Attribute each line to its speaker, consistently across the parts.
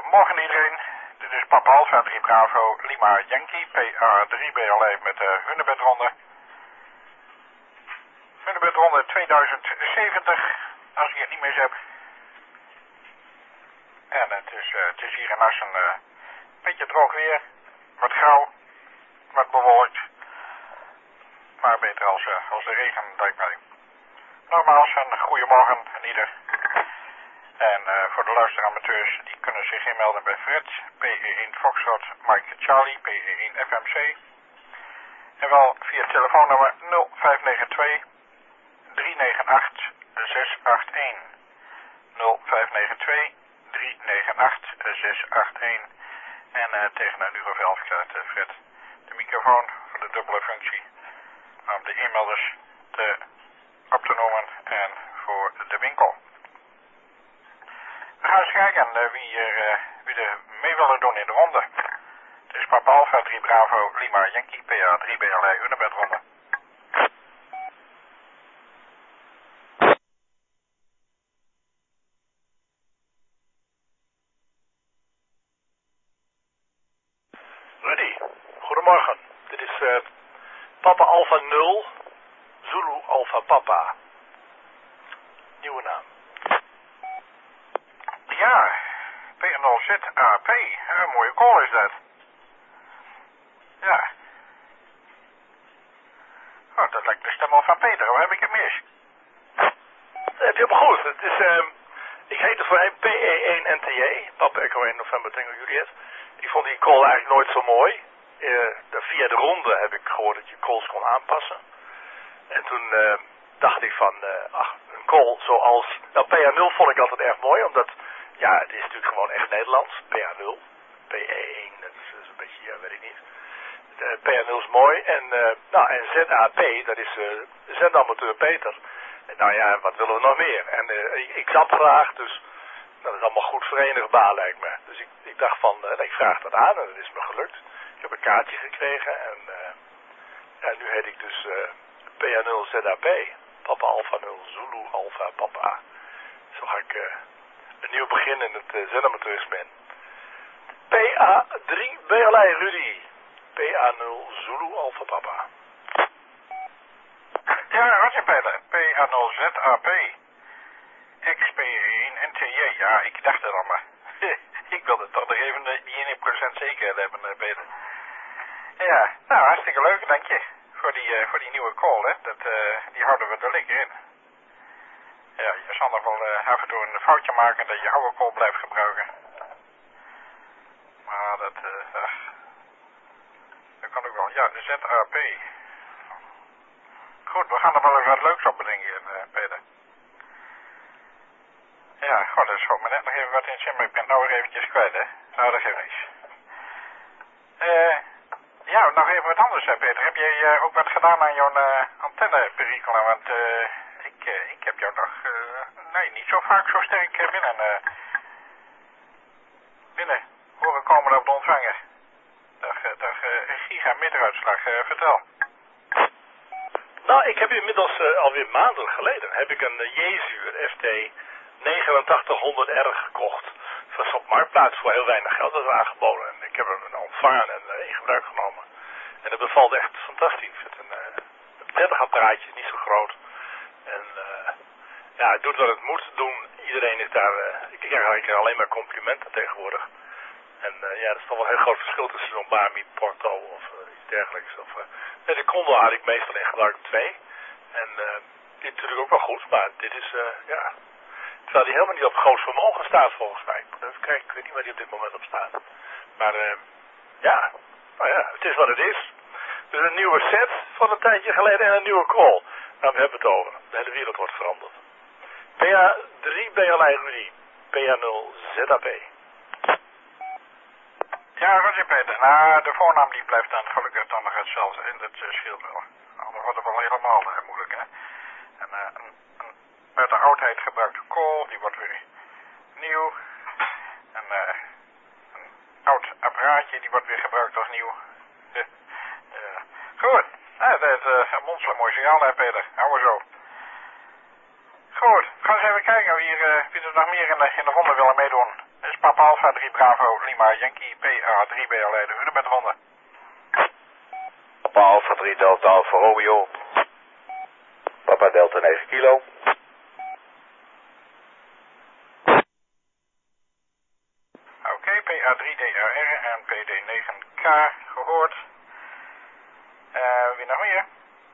Speaker 1: Goedemorgen iedereen. Dit is Papa Alpha 3 Bravo Lima Yankee PA3 BLE met de Hunebedronde. Hunebedronde 2070, als ik het niet mis heb. En het is hier in Assen een beetje droog weer. Wat grauw, wat bewolkt. Maar beter als de regen, lijkt mij. Nogmaals, een goeiemorgen aan ieder. En voor de luisteramateurs, die kunnen zich inmelden bij Fred, PE1 Foxtrot, Mike Charlie, PE1 FMC. En wel via telefoonnummer 0592 398 681. 0592 398 681. En tegen een uur of 11 krijgt Fred de microfoon voor de dubbele functie. Om de e-mailers op te noemen en voor de winkel. We gaan eens kijken wie er mee willen doen in de ronde. Het is Papa Alpha 3 Bravo Lima Yankee PA3 BLE Hunebedronde.
Speaker 2: Rudy, goedemorgen. Dit is Papa Alpha 0, Zulu Alpha Papa. Nieuwe naam.
Speaker 1: Ja, P0ZAP. Een mooie call is dat. Ja. Oh, dat lijkt de stem al van Peter. Hoe heb ik het mis?
Speaker 2: Heb je hem goed? Het is, ik heette voor PE1 NTJ, Papa Echo 1 November Tango Juliet. Ik vond die call eigenlijk nooit zo mooi. Via de ronde heb ik gehoord dat je calls kon aanpassen. En toen dacht ik van, een call zoals... Nou, PA0 vond ik altijd erg mooi, omdat... Ja, het is natuurlijk gewoon echt Nederlands. PA0, PE1, dat is een beetje, ja, weet ik niet. PA0 is mooi. En ZAP, dat is zendamateur Peter. En nou ja, wat willen we nog meer? En ik zat graag, dus dat is allemaal goed verenigbaar, lijkt me. Dus ik dacht van, ik vraag dat aan en dat is me gelukt. Ik heb een kaartje gekregen en nu heet ik dus PA0 ZAP. Papa Alpha 0, Zulu Alpha Papa. Zo ga ik een nieuw begin in het zendamateurisme in. PA3 BLE Rudy. PA0 Zulu Alpha Papa.
Speaker 1: Ja, Roger Peter. PA0ZAP. XP1 NTJ. Ja, ik dacht het al maar. Ik wilde toch nog even die 1% zekerheid hebben, Peter. Ja, nou, hartstikke leuk, dank je. Voor die nieuwe call, hè. Die houden we er lekker in. Ja, je zal nog wel af en toe een foutje maken dat je oude call blijft gebruiken. Maar dat kan ook wel. Ja, de ZAP. Goed, we gaan er wel even wat leuks op bedenken, Peter. Ja, god, dat schoot me net nog even wat in het zin, maar ik ben het nou weer eventjes kwijt, hè. Nou, dat geeft niks. Ja, nog even wat anders, hè, Peter. Heb jij ook wat gedaan aan jouw antenneperikelen? Want ik heb jou nog niet zo vaak zo sterk binnen horen komen op de ontvanger. Dag gigameteruitslag, vertel.
Speaker 2: Nou, ik heb inmiddels alweer maanden geleden heb ik een Jezuur FT 8900R gekocht. Dat was op Marktplaats voor heel weinig geld, dat is aangeboden. En ik heb hem ontvangen en in gebruik genomen. En dat bevalt echt fantastisch. Het is een prettig apparaatje, niet zo groot. En ja, het doet wat het moet doen. Iedereen is daar, ik krijg eigenlijk alleen maar complimenten tegenwoordig. En ja, dat is toch wel een heel groot verschil tussen zo'n Bami Porto of iets dergelijks. De Condor had ik meestal in gebruik 2. En dit is natuurlijk ook wel goed, maar dit is, ja... Terwijl die helemaal niet op groot vermogen staat volgens mij. Even kijken, ik weet niet waar die op dit moment op staat. Maar ja, nou ja, het is wat het is. Dus een nieuwe set van een tijdje geleden en een nieuwe call. Nou, we hebben het over. De hele wereld wordt veranderd. PA3 BLE Rudy. PA0 ZAP.
Speaker 1: Ja, Roger Peter. Nou, de voornaam die blijft dan gelukkig dan nog hetzelfde. En dat scheelt wel. Anders wordt het wel helemaal moeilijk, hè. En een uit de oudheid gebruikte call, die wordt weer nieuw. En een oud apparaatje, die wordt weer gebruikt als nieuw. Goed. Dat is een monster mooi signaal, hè, Peter. Hou maar zo. Goed, we gaan eens even kijken wie er nog meer in de ronde willen meedoen. Dat is Papa Alpha 3 Bravo Lima Yankee PA3 BLE de Hunebedronde.
Speaker 3: Papa Alpha 3 Delta Alpha Romeo. Papa Delta 9 kilo.
Speaker 1: Oké, PA3DRR en PD9K gehoord. Wie nog meer?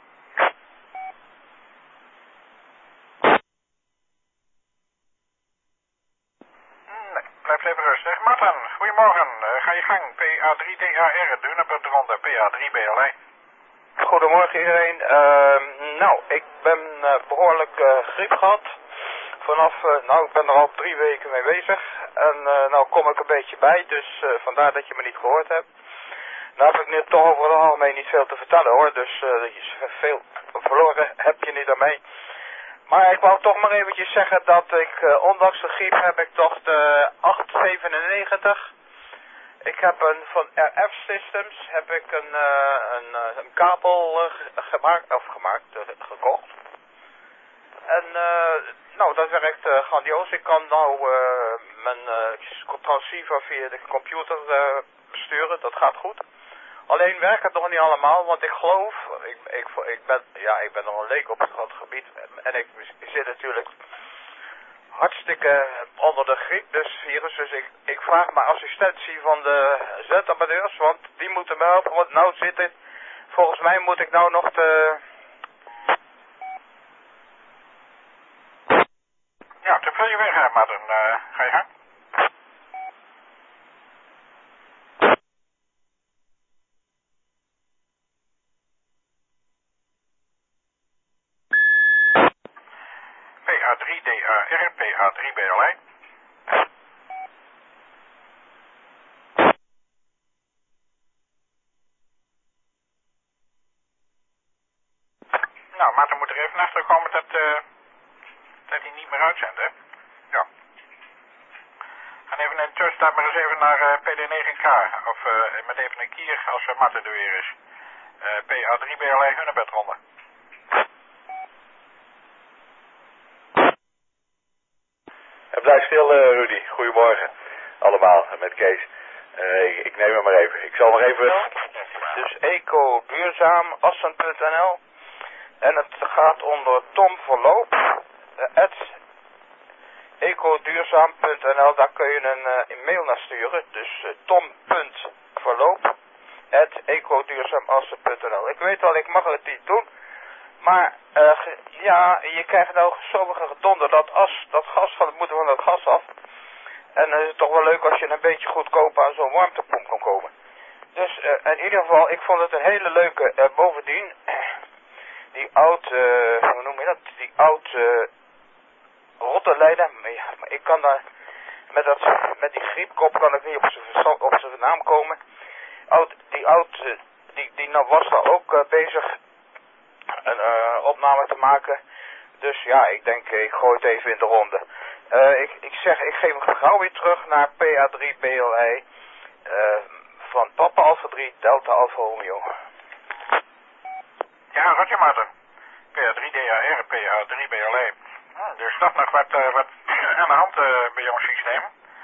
Speaker 1: Nee, blijf even rustig. Martin, goedemorgen. Ga je gang. PA3DRR, de Hunebedronde, PA3 BLE.
Speaker 4: Goedemorgen iedereen. Nou, ik ben behoorlijk griep gehad. Ik ben er al 3 weken mee bezig. En nou kom ik een beetje bij, dus vandaar dat je me niet gehoord hebt. Nou heb ik nu toch over het algemeen niet veel te vertellen hoor, dus veel verloren heb je niet aan mij. Maar ik wou toch maar eventjes zeggen dat ik, ondanks de griep heb ik toch de 897... Ik heb van RF Systems heb ik een kabel gekocht. En nou, dat werkt grandioos. Ik kan nou mijn transceiver via de computer besturen. Dat gaat goed. Alleen werkt het nog niet allemaal, want ik geloof, ik ben nog een leek op het gebied en ik zit natuurlijk hartstikke onder de griep, dus virus. Dus ik vraag mijn assistentie van de zendambassadeurs, want die moeten me helpen. Want nou zit het, volgens mij moet ik nou nog
Speaker 1: Ja, te veel je weg, Martin. Ga je gang. PA3DRR, PA3 BLE. Nou, Martin moet er even achter komen dat hij niet meer uitzendt, hè? Ja. En even in de tussentijd maar eens even naar PD9K. Of met even een kier als Martin er weer is. PA3 BLE Hunebedronde.
Speaker 3: Blijf stil Rudy. Goedemorgen. Allemaal met Kees. Ik neem hem maar even. Ik zal nog even...
Speaker 4: dus ecoduurzamassen.nl en het gaat onder Tom Verloop, ecoduurzaam.nl, daar kun je een mail naar sturen. Dus tom.verloop @ecoduurzamassen.nl. Ik weet wel, ik mag het niet doen, maar ja, je krijgt nou zoveel gedonder, dat gas van het moeten van dat gas af. En dan is het toch wel leuk als je een beetje goedkoop aan zo'n warmtepomp kan komen. Dus in ieder geval, ik vond het een hele leuke, bovendien, die hoe noem je dat, die rottenleider, maar ik kan daar, met die griepkop kan ik niet op zijn naam komen. Die nou was daar ook bezig een opname te maken. Dus ja, ik denk, ik gooi het even in de ronde. Ik geef hem gauw weer terug naar PA3 BLE van Papa Alpha 3 Delta Alpha Romeo.
Speaker 1: Ja, Roger Martin. PA3DRR, PA3 BLE. Er is toch nog wat aan de hand bij jouw systeem.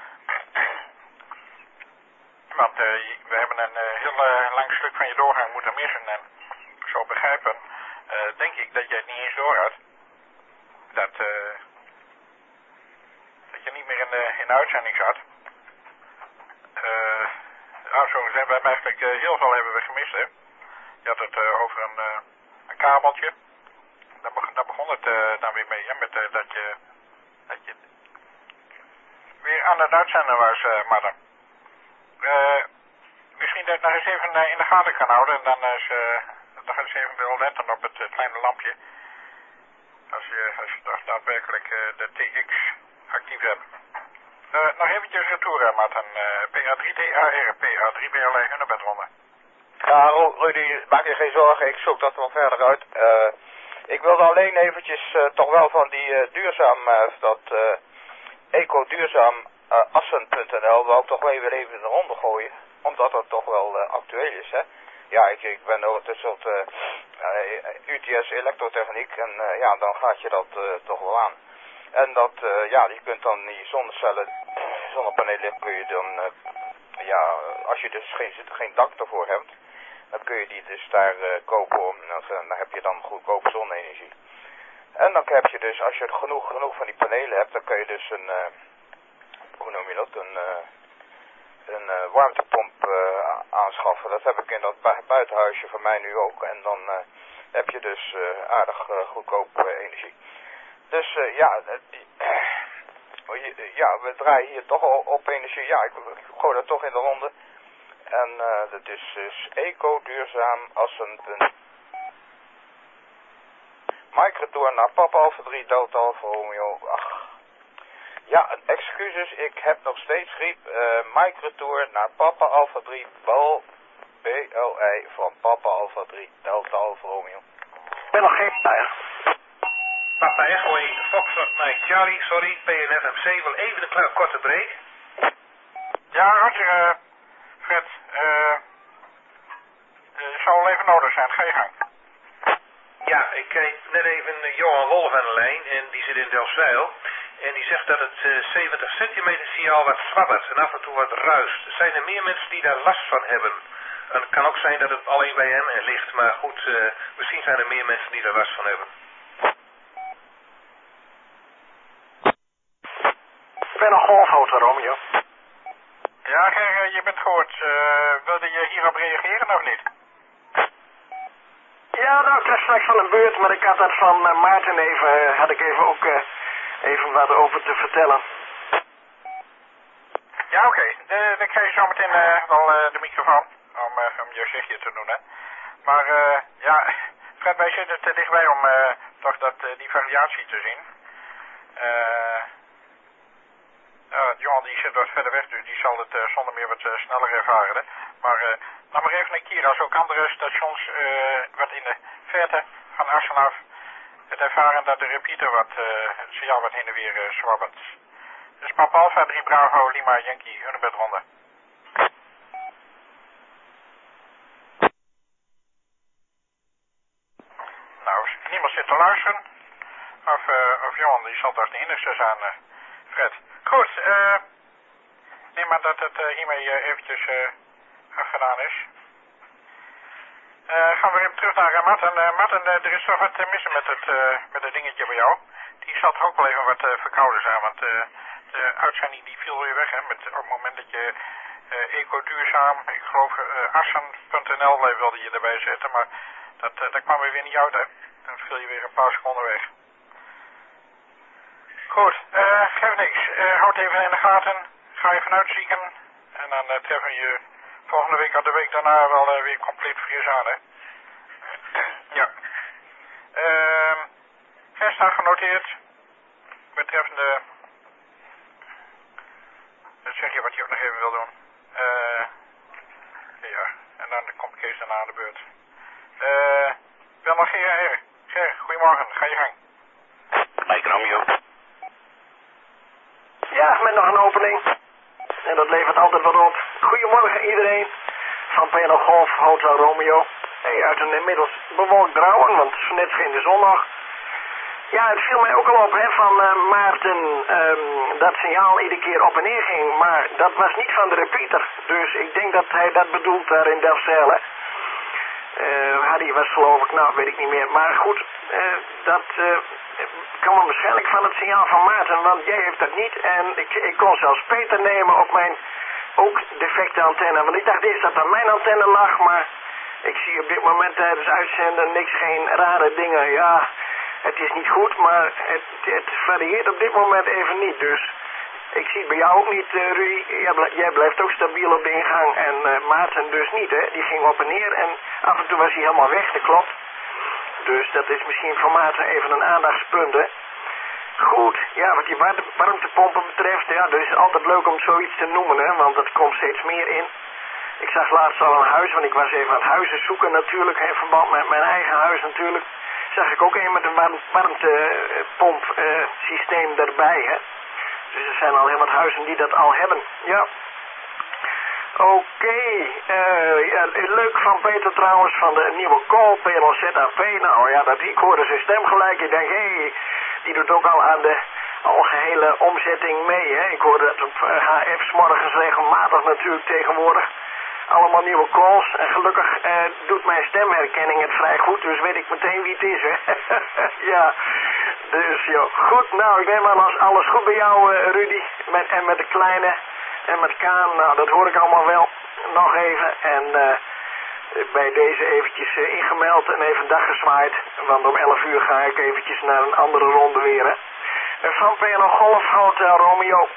Speaker 1: Want we hebben een heel lang stuk van je doorgang moeten missen. En zo begrijpen, denk ik dat jij het niet eens door had. Dat je niet meer in de uitzending zat. Zo gezegd, we hebben eigenlijk heel veel hebben we gemist, hè. Je had het over een kabeltje. Daar begon het dan weer mee, hè, met dat je weer aan het uitzenden was, Martin. Misschien dat je nog eens even in de gaten kan houden en dan nog eens even wil letten op het kleine lampje. Als je daadwerkelijk de TX actief hebt. Nog eventjes retour, Martin. PA3DRR, PA3 BLE Hunebedronde.
Speaker 4: Ja, Rudy, maak je geen zorgen, ik zoek dat wel verder uit. Ik wilde alleen eventjes toch wel van die ecoduurzamassen.nl wou ik toch wel even in de ronde gooien. Omdat dat toch wel actueel is, hè. Ja, ik ben ook tussen UTS elektrotechniek en ja, dan gaat je dat toch wel aan. En dat, ja, je kunt dan die zonnecellen zonnepanelen hebt, kun je dan, als je dus geen dak ervoor hebt, dan kun je die dus daar kopen dan heb je dan goedkope zonne-energie. En dan heb je dus, als je genoeg van die panelen hebt, dan kun je dus hoe noem je dat, een warmtepomp aanschaffen. Dat heb ik in dat buitenhuisje van mij nu ook. En dan heb je dus aardig goedkope energie. Dus we draaien hier toch op energie. Ja, ik gooi dat toch in de ronde. En dat is dus eco-duurzaam als een Mike retour naar Papa Alpha 3 Delta Alpha Romeo. Ach. Ja, excuses, ik heb nog steeds griep. Mike retour naar Papa Alpha 3 Bal BLI van Papa Alpha 3 Delta Alpha Romeo.
Speaker 5: Ik ben nog geen tijd.
Speaker 6: Papa Echo 1, Foxtrot Mike Charlie, sorry, PNFMC wil even een korte break.
Speaker 1: Ja, Roger, Fred, zal wel even nodig zijn, ga je gang.
Speaker 6: Ja, ik kreeg net even Johan Wolf aan de lijn en die zit in Delfzijl. En die zegt dat het 70 centimeter signaal wat zwabbert en af en toe wat ruist. Zijn er meer mensen die daar last van hebben? En het kan ook zijn dat het alleen bij hem ligt, maar goed, misschien zijn er meer mensen die daar last van hebben.
Speaker 5: Ik ben een golfauto, Romeo.
Speaker 1: Ja, Ger, je bent gehoord. Wilde je hierop reageren of niet?
Speaker 5: Ja, nou, ik was straks van een beurt, maar ik had dat van Maarten even ook wat over te vertellen.
Speaker 1: Ja, oké. Dan krijg je zo meteen wel de microfoon om je zegje te doen, hè. Maar Fred, wij zitten te dichtbij om toch die variatie te zien. Johan die zit wat verder weg, dus die zal het zonder meer wat sneller ervaren. Hè. Maar nog maar even naar Kiras, ook andere stations wat in de verte van Assen af het ervaren dat de repeater het signaal wat heen en weer zwabbert. Dus Papa Alpha 3 Bravo Lima Yankee Hunebed Ronde. Nou, niemand zit te luisteren. Of Johan, die zal toch de enigste zijn, Fred. Goed, neem maar dat het hiermee eventjes afgedaan is. Gaan we even terug naar Martin. Martin, er is toch wat missen met het dingetje bij jou. Die zal toch ook wel even wat verkouden zijn, want de uitzending die viel weer weg, hè. Op het moment dat je eco-duurzaam, ik geloof Assen.nl wilde je erbij zetten, maar dat kwam weer niet uit, hè. Dan viel je weer een paar seconden weg. Goed, geef niks. Houd even in de gaten. Ga even uitzieken. En dan treffen je volgende week of de week daarna wel weer compleet fris aan, hè. Ja. Versta genoteerd. Betreffende... Dat zeg je wat je ook nog even wil doen. Ja, en dan komt Kees daarna aan de beurt. Wel nog Ger. Ger, goedemorgen. Ga je gang.
Speaker 5: Mike Romeo. Ja, met nog een opening. En dat levert altijd wat op. Goedemorgen iedereen. Van PNL Golf, Hotel Romeo. Hey, uit een inmiddels bewolkt Brouwen, want net scheen de zon nog. Ja, het viel mij ook al op hè, van Maarten dat signaal iedere keer op en neer ging. Maar dat was niet van de repeater. Dus ik denk dat hij dat bedoelt daar in Delfzijl. Hè. Harry was geloof ik, nou weet ik niet meer. Maar goed, dat kan waarschijnlijk van het signaal van Maarten, want jij heeft dat niet. En ik kon zelfs Peter nemen op mijn ook defecte antenne. Want ik dacht eerst dat aan mijn antenne lag, maar ik zie op dit moment tijdens uitzenden geen rare dingen. Ja, het is niet goed, maar het varieert op dit moment even niet. Dus ik zie het bij jou ook niet, Rudy. Jij blijft ook stabiel op de ingang en Maarten dus niet, hè. Die ging op en neer en af en toe was hij helemaal weg, dat klopt. Dus dat is misschien voor Maarten even een aandachtspunt, hè. Goed, ja, wat die warmtepompen betreft, ja, dat is altijd leuk om zoiets te noemen, hè, want dat komt steeds meer in. Ik zag laatst al een huis, want ik was even aan het huizen zoeken natuurlijk, in verband met mijn eigen huis natuurlijk. Zag ik ook een met een warmtepompsysteem erbij, hè. Dus er zijn al heel wat huizen die dat al hebben, ja. Oké, leuk van Peter trouwens, van de nieuwe call, PLZAP. Nou ja, ik hoorde zijn stem gelijk. Ik denk, hé, die doet ook al aan algehele omzetting mee, hè. Ik hoor dat op HF 's morgens regelmatig natuurlijk tegenwoordig. Allemaal nieuwe calls. En gelukkig doet mijn stemherkenning het vrij goed, dus weet ik meteen wie het is, hè. Ja, dus joh. Goed, nou, ik neem aan als alles goed bij jou, Rudy. En met de kleine en met Kaan, nou, dat hoor ik allemaal wel. Nog even. En bij deze eventjes ingemeld en even dag gezwaaid. Want om 11 uur ga ik eventjes naar een andere ronde weer, hè. Van P&O Golf, Hotel Romeo.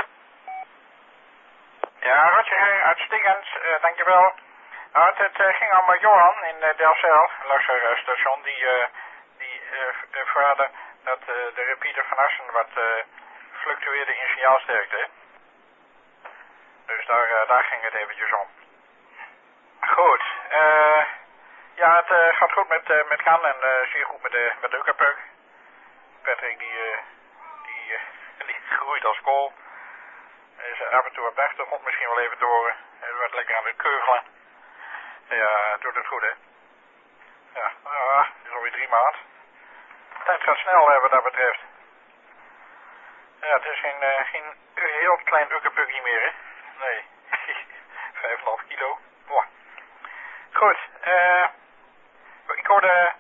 Speaker 1: Ja, Roger, uitstekend, dankjewel. Nou, het ging om Johan in Delfzijl, luisterstation, die verraadde dat de repeater van Assen wat fluctueerde in signaalsterkte. Dus daar ging het eventjes om. Goed, ja, het gaat goed met Kaan en zeer goed met de Ukkerpuk. Patrick die groeit als kool. Is af en toe op de achtergrond misschien wel even door. Hij wordt lekker aan het keugelen. Ja, doet het goed, hè. Ja, het is alweer 3 maanden. De tijd gaat snel wat dat betreft. Ja, het is geen heel klein ukkerpukje meer, hè. Nee, 5,5 kilo. Boah. Goed, ik hoorde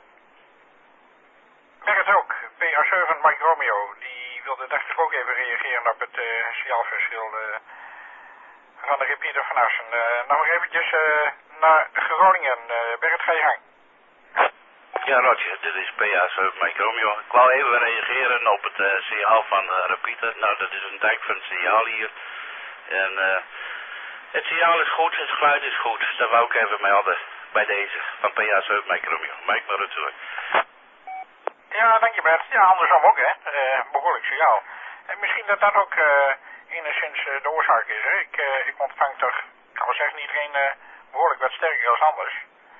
Speaker 1: Merk ook, PA7 Mike Romeo, die wilde dacht ik ook even reageren op het signaalverschil van de repeater van Assen. Nog eventjes naar Groningen. Bert, ga je gang.
Speaker 7: Ja, Roger, dit is PA7 Mike Romeo. Ik wou even reageren op het signaal van de repeater. Nou, dat is een dijkvend signaal hier. En het signaal is goed, het geluid is goed. Dat wou ik even melden bij deze van PA7 Mike Romeo. Mike maar het terug.
Speaker 1: Ja, dank je Bert. Ja, andersom ook, hè. Behoorlijk signaal. En misschien dat dat ook enigszins de oorzaak is, hè. Ik ontvang toch, ik kan wel zeggen, iedereen behoorlijk wat sterker als anders.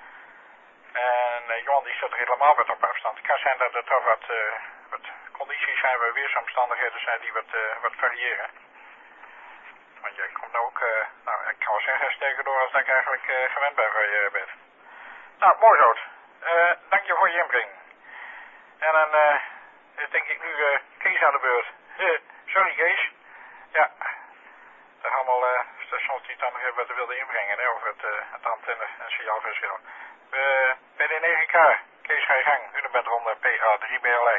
Speaker 1: En Johan die staat er helemaal wat op afstand. Het kan zijn dat er toch wat condities zijn, waar weersomstandigheden zijn die wat variëren. Want jij komt nou ook, nou ik kan wel zeggen, sterker door als dat ik eigenlijk gewend ben van je bent. Nou, mooi zo. Dank je voor je inbreng. En dan denk ik nu Kees aan de beurt. Sorry Kees. Ja, er zijn allemaal stations die dan nog even wat wilden inbrengen, hè, over het antenne en signaalverschil. Bij de 9K, Kees ga je gang, u bent ronde PA3 BLE.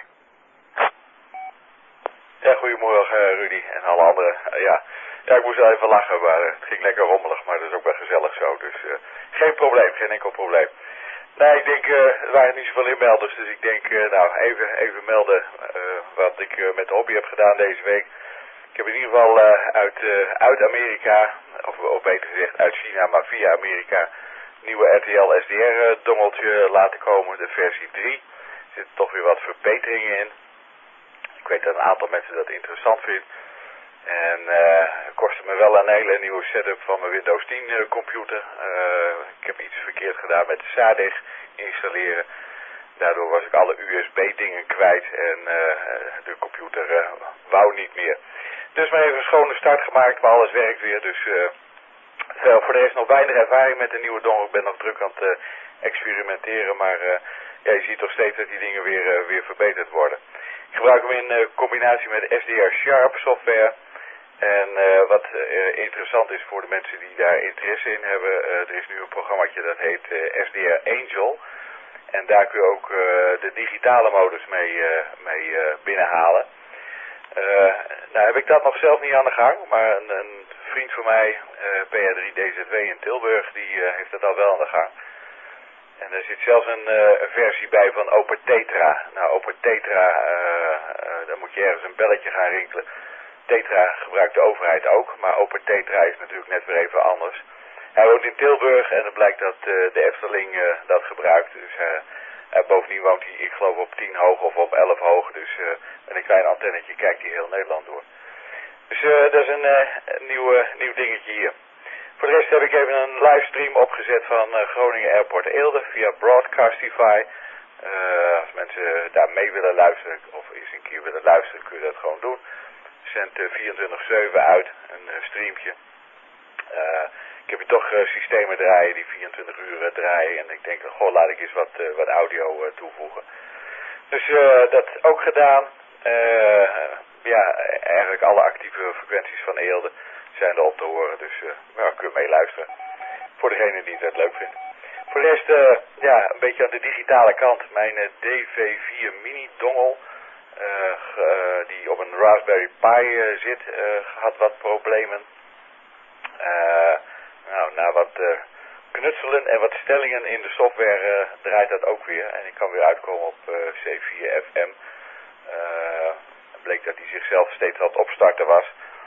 Speaker 3: Ja, goedemorgen Rudy en alle anderen. Ja, ik moest wel even lachen, maar het ging lekker rommelig, maar dat is ook wel gezellig zo. Dus geen probleem, geen enkel probleem. Nee, ik denk, er waren niet zoveel inmelders, dus ik denk, nou, even melden wat ik met de hobby heb gedaan deze week. Ik heb in ieder geval uit Amerika, of beter gezegd uit China, maar via Amerika, nieuwe RTL SDR dongeltje laten komen, de versie 3. Er zitten toch weer wat verbeteringen in. Ik weet dat een aantal mensen dat interessant vindt. En het kostte me wel een hele nieuwe setup van mijn Windows 10 computer. Ik heb iets verkeerd gedaan met de SADIG installeren. Daardoor was ik alle USB dingen kwijt en de computer wou niet meer. Dus maar even een schone start gemaakt, maar alles werkt weer. Dus voor de rest nog weinig ervaring met de nieuwe dongle. Ik ben nog druk aan het experimenteren, maar ja, je ziet toch steeds dat die dingen weer verbeterd worden. Ik gebruik hem in combinatie met SDR Sharp software. En wat interessant is voor de mensen die daar interesse in hebben, er is nu een programmaatje dat heet SDR Angel. En daar kun je ook de digitale modus mee binnenhalen. Nou heb ik dat nog zelf niet aan de gang, maar een vriend van mij, PA3DZW in Tilburg, die heeft dat al wel aan de gang. En er zit zelfs een versie bij van OpenTetra. Nou, OpenTetra, dan moet je ergens een belletje gaan rinkelen. Tetra gebruikt de overheid ook, maar OpenTetra is natuurlijk net weer even anders. Hij woont in Tilburg en het blijkt dat de Efteling dat gebruikt. Dus bovendien woont hij, ik geloof, op 10 hoog of op 11 hoog. Dus met een klein antennetje kijkt hij heel Nederland door. Dus dat is een nieuw dingetje hier. Voor de rest heb ik even een livestream opgezet van Groningen Airport Eelde via Broadcastify. Als mensen daar mee willen luisteren of eens een keer willen luisteren, kun je dat gewoon doen. Zendt 24/7 uit, een streampje. Ik heb hier toch systemen draaien die 24 uur draaien. En ik denk, goh, laat ik eens wat audio toevoegen. Dus dat ook gedaan. ja, eigenlijk alle actieve frequenties van Eelde zijn erop te horen. Dus kun je meeluisteren. Voor degene die het leuk vindt. Voor de rest, een beetje aan de digitale kant. Mijn DV4 mini dongel, die op een Raspberry Pi zit, had wat problemen. Na wat knutselen en wat stellingen in de software draait dat ook weer. En ik kan weer uitkomen op C4FM. Bleek dat hij zichzelf steeds aan het opstarten was.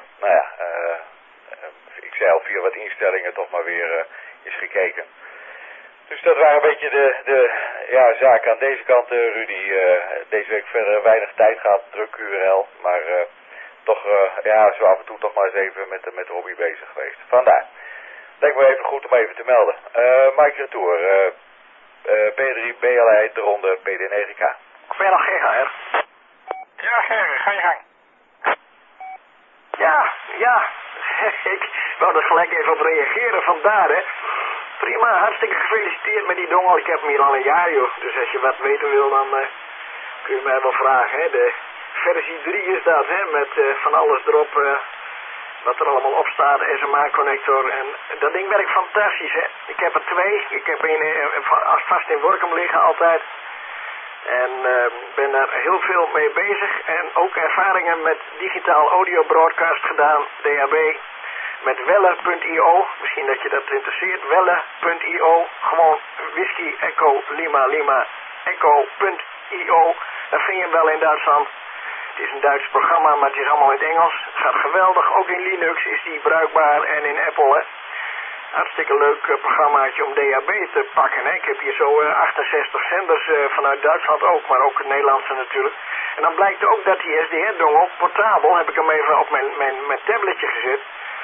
Speaker 3: Ik zei al, via wat instellingen toch maar weer is gekeken. Dus dat waren een beetje de zaken aan deze kant, Rudy. Deze week verder weinig tijd gehad, druk QRL. Maar toch, zo af en toe toch maar eens even met de hobby bezig geweest. Vandaar. Lijkt me even goed om even te melden. Mike Retour, P3, BLI, de ronde, PD9K.
Speaker 5: Goedemiddag, GHR.
Speaker 1: Ja, Gerrit, ga je gang.
Speaker 5: Ja. Ik wou er gelijk even op reageren, vandaar hè. Prima, hartstikke gefeliciteerd met die dongel. Ik heb hem hier al een jaar, joh. Dus als je wat weten wil, dan kun je mij wel vragen, hè. De versie 3 is dat, hè, met van alles erop, wat er allemaal op staat, SMA-connector. En dat ding werkt fantastisch, hè. Ik heb er 2. Ik heb een vast in Workum liggen altijd. En ben daar heel veel mee bezig. En ook ervaringen met digitaal audio broadcast gedaan, DAB. Met Welle.io, misschien dat je dat interesseert. Welle.io, gewoon whisky, echo, lima, echo.io. Dat vind je hem wel in Duitsland. Het is een Duits programma, maar het is allemaal in het Engels. Het gaat geweldig, ook in Linux is die bruikbaar en in Apple, hè. Hartstikke leuk programmaatje om DAB te pakken, hè. Ik heb hier zo 68 zenders vanuit Duitsland ook, maar ook het Nederlandse natuurlijk. En dan blijkt ook dat die SDR-dongel, portabel, heb ik hem even op mijn tabletje gezet.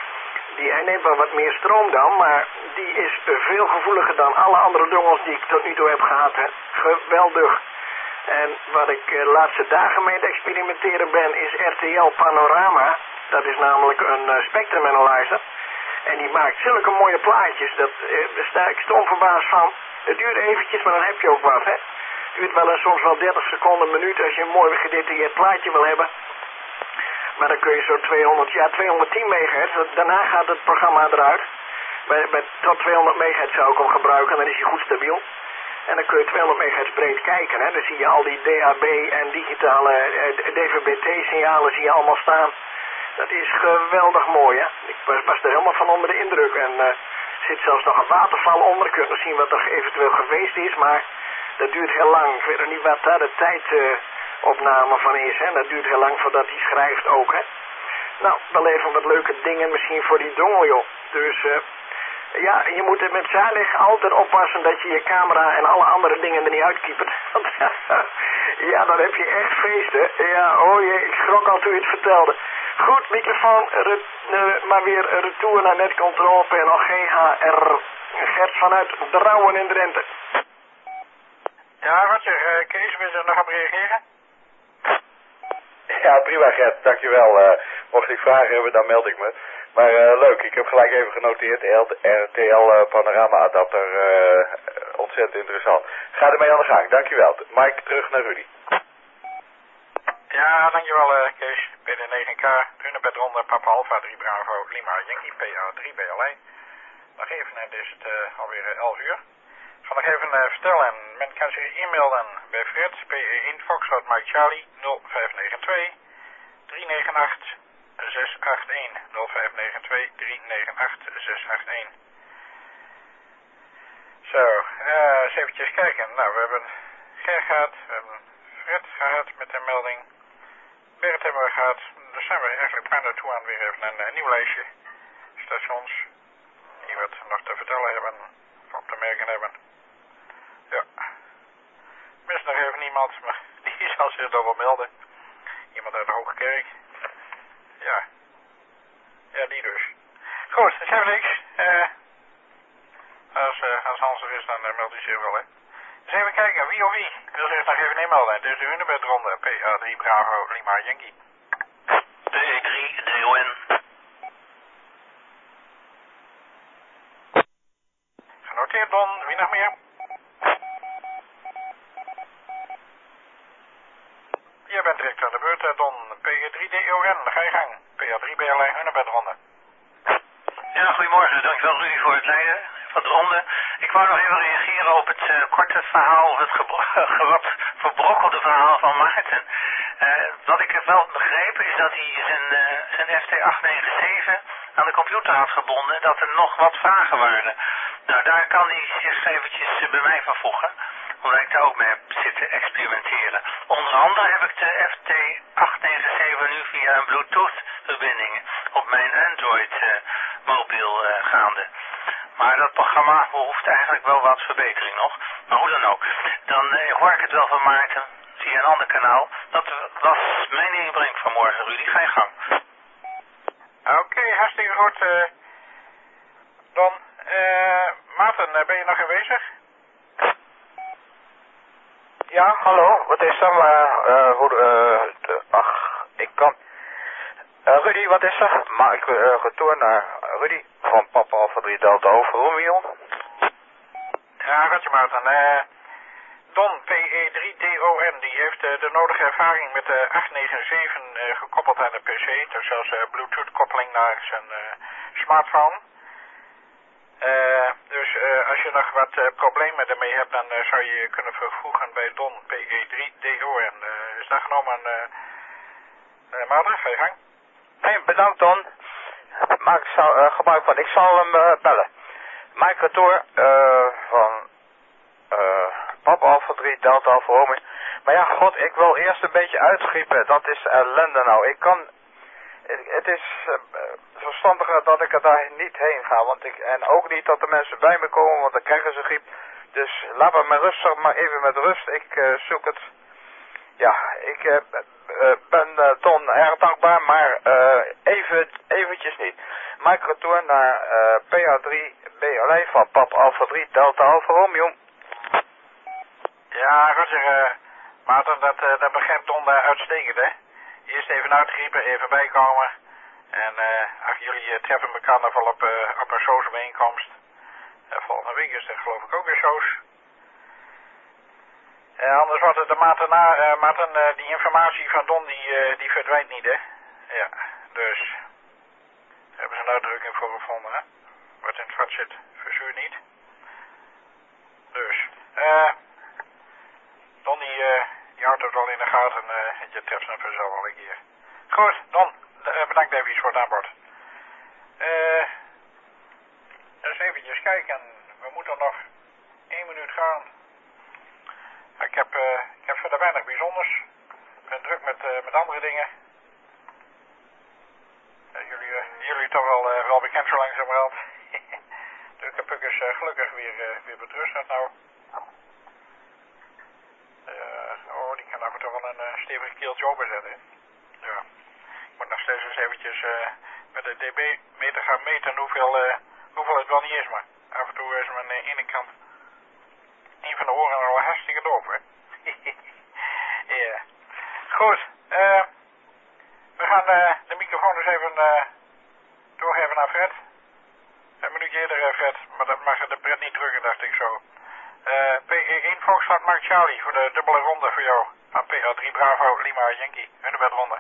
Speaker 5: Hij neemt wel wat meer stroom dan, maar die is veel gevoeliger dan alle andere dongels die ik tot nu toe heb gehad, hè. Geweldig. En wat ik de laatste dagen mee aan het experimenteren ben, is RTL Panorama. Dat is namelijk een spectrum analyzer. En die maakt zulke mooie plaatjes, daar sta ik stom verbaasd van. Het duurt eventjes, maar dan heb je ook wat, hè. Het duurt wel soms wel 30 seconden, een minuut als je een mooi gedetailleerd plaatje wil hebben. Maar dan kun je zo 210 megahertz, daarna gaat het programma eruit. Tot 200 megahertz zou ik hem gebruiken, dan is hij goed stabiel. En dan kun je 200 megahertz breed kijken, hè. Dan zie je al die DAB en digitale DVB-T-signalen zie je allemaal staan. Dat is geweldig mooi, hè. Ik was er helemaal van onder de indruk. En er zit zelfs nog een waterval onder. Je kunt nog zien wat er eventueel geweest is, maar dat duurt heel lang. Ik weet nog niet wat daar de tijdopname van is, hè. Dat duurt heel lang voordat hij schrijft ook, hè. Nou, wel even wat leuke dingen misschien voor die dongel, joh. Dus je moet er met Zalig altijd oppassen dat je je camera en alle andere dingen er niet uitkiepert. Ja, dan heb je echt feesten. Ja, oh jee, ik schrok al toen je het vertelde. Goed, microfoon, maar weer retour naar netcontrole, panel GHR. Gert vanuit Drouwen in Drenthe.
Speaker 1: Ja, Roger, Kees, wil je nog op reageren?
Speaker 3: Ja, prima Gert, dankjewel. Mocht ik vragen hebben, dan meld ik me. Maar leuk, ik heb gelijk even genoteerd, RTL Panorama Adapter, ontzettend interessant. Ga ermee aan de gang, dankjewel. Mike, terug naar Rudy.
Speaker 1: Ja, dankjewel Kees. PD9K, Runebed Ronde, Papa Alpha 3 Bravo, Lima, Yankee, PA 3 BLI. Nog even, het is het alweer 11 uur. Ik zal nog even vertellen, men kan zich e-mailen bij Fred, PE1 Foxtrot Mike Charlie 0592 398 681 0592 398 681. Zo, eens eventjes kijken. Nou, we hebben Ger gehad, we hebben Fred gehad met de melding. Bert hebben we gehad. Dus zijn we eigenlijk bijna toe aan weer even een nieuw lijstje stations die wat nog te vertellen hebben of op te merken hebben. Ja. Mis nog even iemand, maar die zal zich dan wel melden. Iemand uit de Hoge Kerk. Ja. Ja, die dus. Goed, dan zijn we niks. Als Hans er is, dan meldt hij zich wel, hè. Dus even kijken, wie of wie wil zich nog even inmelden. Dus de Hunebedronde, PA3 Bravo, Lima, Yankee.
Speaker 8: P3 DON.
Speaker 1: Genoteerd, Don. Wie nog meer? Jij bent direct aan de beurt, Don. P3 PA3DON, ga je gang. PA3 Berlijn Hunebedronde.
Speaker 8: Ja, goedemorgen. Dankjewel Rudy voor het leiden van de ronde. Ik wou nog even reageren op het korte verhaal, het wat verbrokkelde verhaal van Maarten. Wat ik heb wel begrepen is dat hij zijn FT897 aan de computer had gebonden en dat er nog wat vragen waren. Nou, daar kan hij zich eventjes bij mij van voegen, omdat ik daar ook mee heb zitten experimenteren. Onder andere heb ik de FT897 nu via een Bluetooth verbinding op mijn Android mobiel gaande. Maar dat programma behoeft eigenlijk wel wat verbetering nog. Maar hoe dan ook. Dan hoor ik het wel van Maarten via een ander kanaal. Dat was mijn inbreng vanmorgen, Rudy. Ga je gang.
Speaker 1: Oké, hartstikke goed. Dan, Maarten, ben je nog aanwezig?
Speaker 4: Ja, hallo, wat is er? Ik kan... Rudy, wat is er? Maar ik retour naar Rudy van Papa Alpha 3 Delta over Romeo.
Speaker 1: Ja, Roger Maarten. Don, PE3DON, die heeft de nodige ervaring met de 897 gekoppeld aan de PC. Dus als Bluetooth koppeling naar zijn smartphone. Dus als je nog wat problemen ermee hebt, dan zou je je kunnen vervoegen bij Don, PE3DON. Is dat genomen, Maarten? Ga je gang.
Speaker 4: Nee, bedankt Don. Maak gebruik van. Ik zal hem bellen. Mike Retour van Papa Alpha 3 Delta Alpha Romeo. Maar ja, god, ik wil eerst een beetje uitschiepen. Dat is ellende nou. Het is verstandiger dat ik er daar niet heen ga. En ook niet dat de mensen bij me komen, want dan krijgen ze griep. Dus laat me rustig, maar even met rust. Ik zoek het. Ja, ik ben Ton erg dankbaar, maar eventjes niet. Mike Retour naar PA3 BLA van Pap Alpha 3 Delta Alpha Romeo.
Speaker 1: Ja, Roger, Maarten, dat begrijpt Don uitstekend, hè? Eerst even uitgriepen, even bijkomen. En ach, jullie treffen elkaar nog wel op een soos-bijeenkomst. Volgende week is er geloof ik ook een soos. Anders wordt het de maand erna, Maarten, die informatie van Don die verdwijnt niet, hè? Ja, dus daar hebben ze een uitdrukking voor gevonden, hè? Wat in het vat zit, verzuurt niet. Dus, Don die houdt het wel in de gaten en je treft hem vanzelf al een keer. Goed, Don, bedankt even voor het aanbod. Eens eventjes kijken, we moeten nog 1 minuut gaan. Ik heb verder weinig bijzonders. Ik ben druk met andere dingen. Jullie toch wel bekend zo langzamerhand. De Puk is gelukkig weer betrust nou. Die kan af en toe wel een stevig keeltje openzetten. Ja. Ik moet nog steeds eens eventjes met de dB-meter gaan meten hoeveel het wel niet is, maar af en toe is mijn ene kant een van de oren al hartstikke doof, hè. Ja. Goed, we gaan de microfoon dus even doorgeven naar Fred. Een minuutje eerder, Fred, maar dat mag de pret niet drukken, dacht ik zo. PE1 Foxtrot Mark Charlie voor de dubbele ronde voor jou. Van PA3 Bravo Lima Yankee, hunebedronde.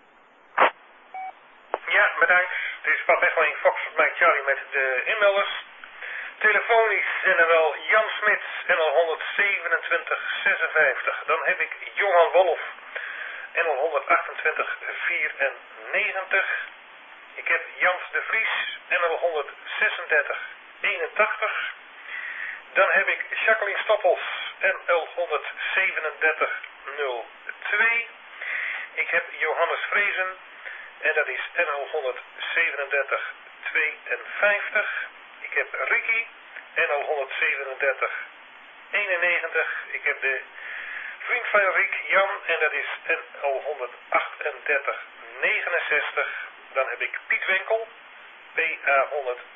Speaker 6: Ja, bedankt. Dit is Pap Echo 1 Foxtrot Mark Charlie met de inmelders. Telefonisch NL Jan Smit, NL 12756. Dan heb ik Johan Wolf, NL 12894. Ik heb Jans de Vries, NL 13681. Dan heb ik Jacqueline Stoppels, NL 13702. Ik heb Johannes Vrezen, en dat is NL 13752. Ik heb Ricky, NL 13791. Ik heb de vriend van Rick, Jan, en dat is NL 13869. Dan heb ik Piet Winkel, PA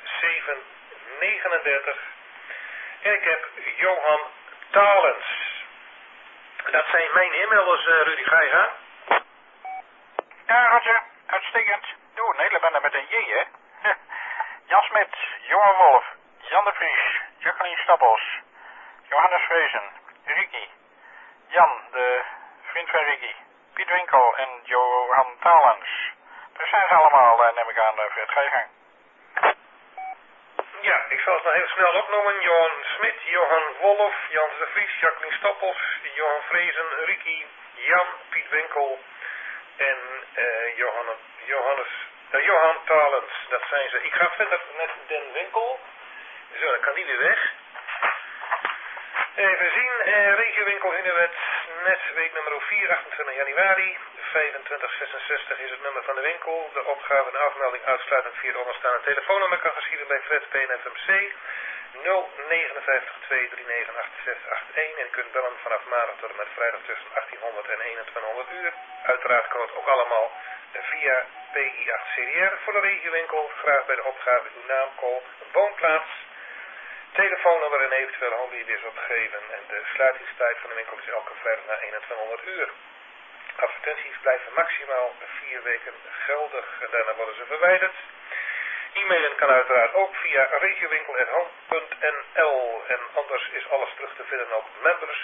Speaker 6: 10739. En ik heb Johan Talens. Dat zijn mijn inmelders, Rudy. Ga je gaan?
Speaker 1: Ja, Roger. Uitstekend. Doe een hele bende met een J, hè? Jan Smit, Johan Wolf, Jan de Vries, Jacqueline Stappels, Johannes Vrezen, Ricky, Jan, de vriend van Ricky, Piet Winkel en Johan Talens. Daar zijn ze allemaal, neem ik aan, Fred. Ga je gang.
Speaker 6: Ja, ik zal het nog even snel opnoemen. Johan Smit, Johan Wolf, Jans de Vries, Jacqueline Stoppels, Johan Vrezen, Riki, Jan, Piet Winkel en Johan Talens. Dat zijn ze. Ik ga verder met Den Winkel. Zo, dan kan die weer weg. Even zien, regiowinkel Hunewet, netweek nummer 4, 28 januari, 2566 is het nummer van de winkel. De opgave en afmelding uitsluitend via de onderstaande telefoonnummer kan geschieden bij Fred PNFMC 059 239 8681 en u kunt bellen vanaf maandag tot en met vrijdag tussen 1800 en 2100 uur. Uiteraard kan het ook allemaal via PI8CDR voor de regiowinkel. Graag bij de opgave uw naam, call, woonplaats, telefoonnummer en eventueel handleiders opgeven. En de sluitingstijd van de winkel is elke vrijdag na 2100 uur. Advertenties blijven maximaal 4 weken geldig en daarna worden ze verwijderd. E-mailen kan uiteraard ook via regiowinkel@home.nl en anders is alles terug te vinden op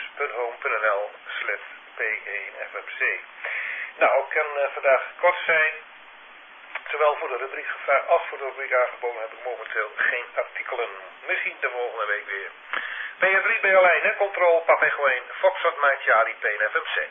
Speaker 6: members.home.nl/P1FMC. Nou, ik kan vandaag kort zijn. Zowel voor de rubriek gevraagd als voor de rubriek aangeboden heb ik momenteel geen artikelen. Misschien de volgende week weer. PA3 BLI, Control, Papegoen, Foxtrot, Mike, Charlie, PNFMC.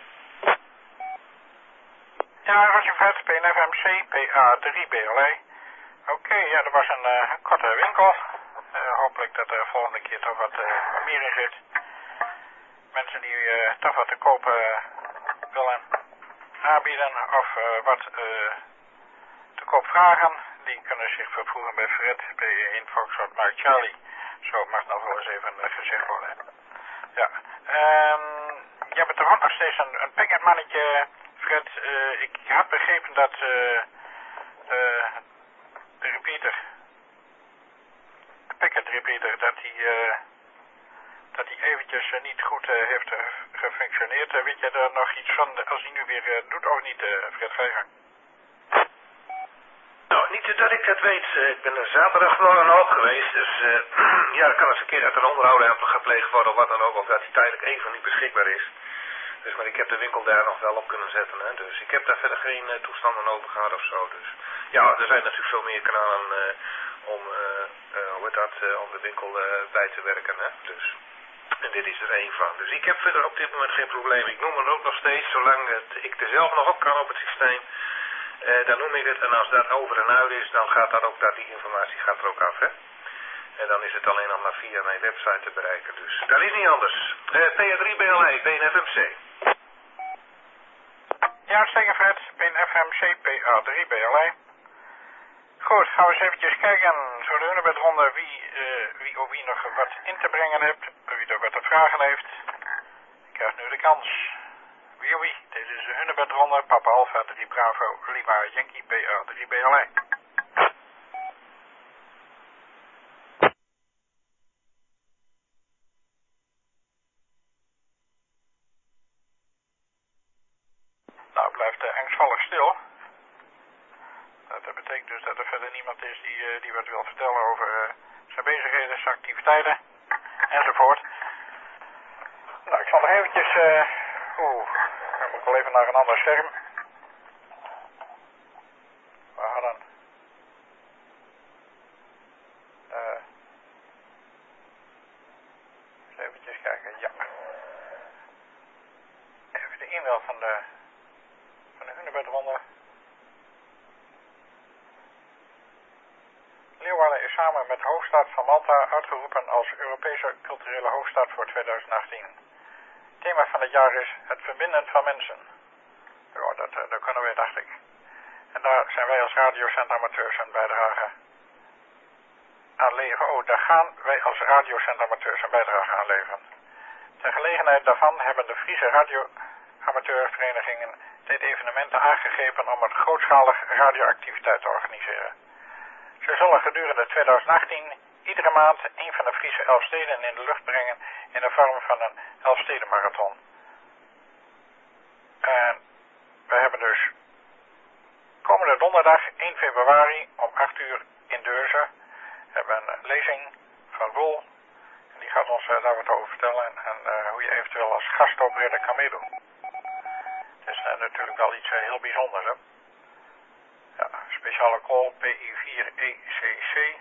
Speaker 1: Ja, Roger Fred, PNFMC, PA3 BLI. Oké, ja, er was een korte winkel. Hopelijk dat er volgende keer toch wat meer in zit. Mensen die toch wat te kopen willen aanbieden of wat te koop vragen, die kunnen zich vervoeren bij Fred, P1 Foxtrot Mike Charlie. Zo mag nog wel eens even gezegd worden. Ja, je hebt toch ook nog steeds een packetmannetje, Fred. Ik had begrepen dat de repeater, de packet repeater, dat die eventjes niet goed heeft gefunctioneerd. Weet je er nog iets van als hij nu weer doet of niet, Fred? Ga je gang.
Speaker 6: Nou, niet dat ik dat weet. Ik ben er zaterdag nog een hoop geweest, dus ja, er kan eens een keer uit een onderhoud gepleegd worden of wat dan ook, of dat hij tijdelijk even niet beschikbaar is. Dus, maar ik heb de winkel daar nog wel op kunnen zetten, hè. Dus ik heb daar verder geen toestanden open gehad of zo. Dus ja, er zijn natuurlijk veel meer kanalen om de winkel bij te werken, hè. Dus, en dit is er één van. Dus ik heb verder op dit moment geen probleem. Ik noem het ook nog steeds, zolang ik er zelf nog op kan op het systeem. Dan noem ik het, en als dat over en uit is, dan gaat die informatie gaat er ook af, hè. En dan is het alleen nog maar via mijn website te bereiken, dus dat is niet anders. PA3 BLI, PNFMC.
Speaker 1: Ja, uitstekend Fred, PNFMC, PA3 BLI. Goed, gaan we eens eventjes kijken, zo de Hunebedronde, wie nog wat in te brengen hebt, wie er wat te vragen heeft. Ik krijg nu de kans. Wie, dit is de Hunebedronde, Papa Alpha 3 Bravo, Lima Yankee, PA3 BLI. Nou, blijft angstvallig stil. Dat betekent dus dat er verder niemand is die wat wil vertellen over zijn bezigheden, zijn activiteiten enzovoort. Nou, ik zal nog eventjes... dan moet ik wel even naar een ander scherm. We hadden... eens eventjes kijken, ja. Even de e-mail van de Hunebedronde. Leeuwarden is samen met Hoofdstad van Malta uitgeroepen als Europese culturele hoofdstad voor 2018. Het thema van het jaar is het verbinden van mensen. Ja, dat kunnen wij, dacht ik. En daar zijn wij als radiocentamateurs een bijdrage aan leveren. Oh, daar gaan wij als radiocentamateurs een bijdrage aan leveren. Ter gelegenheid daarvan hebben de Friese radioamateurverenigingen dit evenement aangegrepen om een grootschalig radioactiviteit te organiseren. Ze zullen gedurende 2018 iedere maand een van de Friese Elfsteden in de lucht brengen in de vorm van een Elfstedenmarathon. En we hebben dus komende donderdag 1 februari om 8 uur in Deurzen hebben een lezing van Roel. En die gaat ons daar wat over vertellen en hoe je eventueel als gastopredder kan meedoen. Het is natuurlijk wel iets heel bijzonders, hè. Ja, speciale call PI4ECC.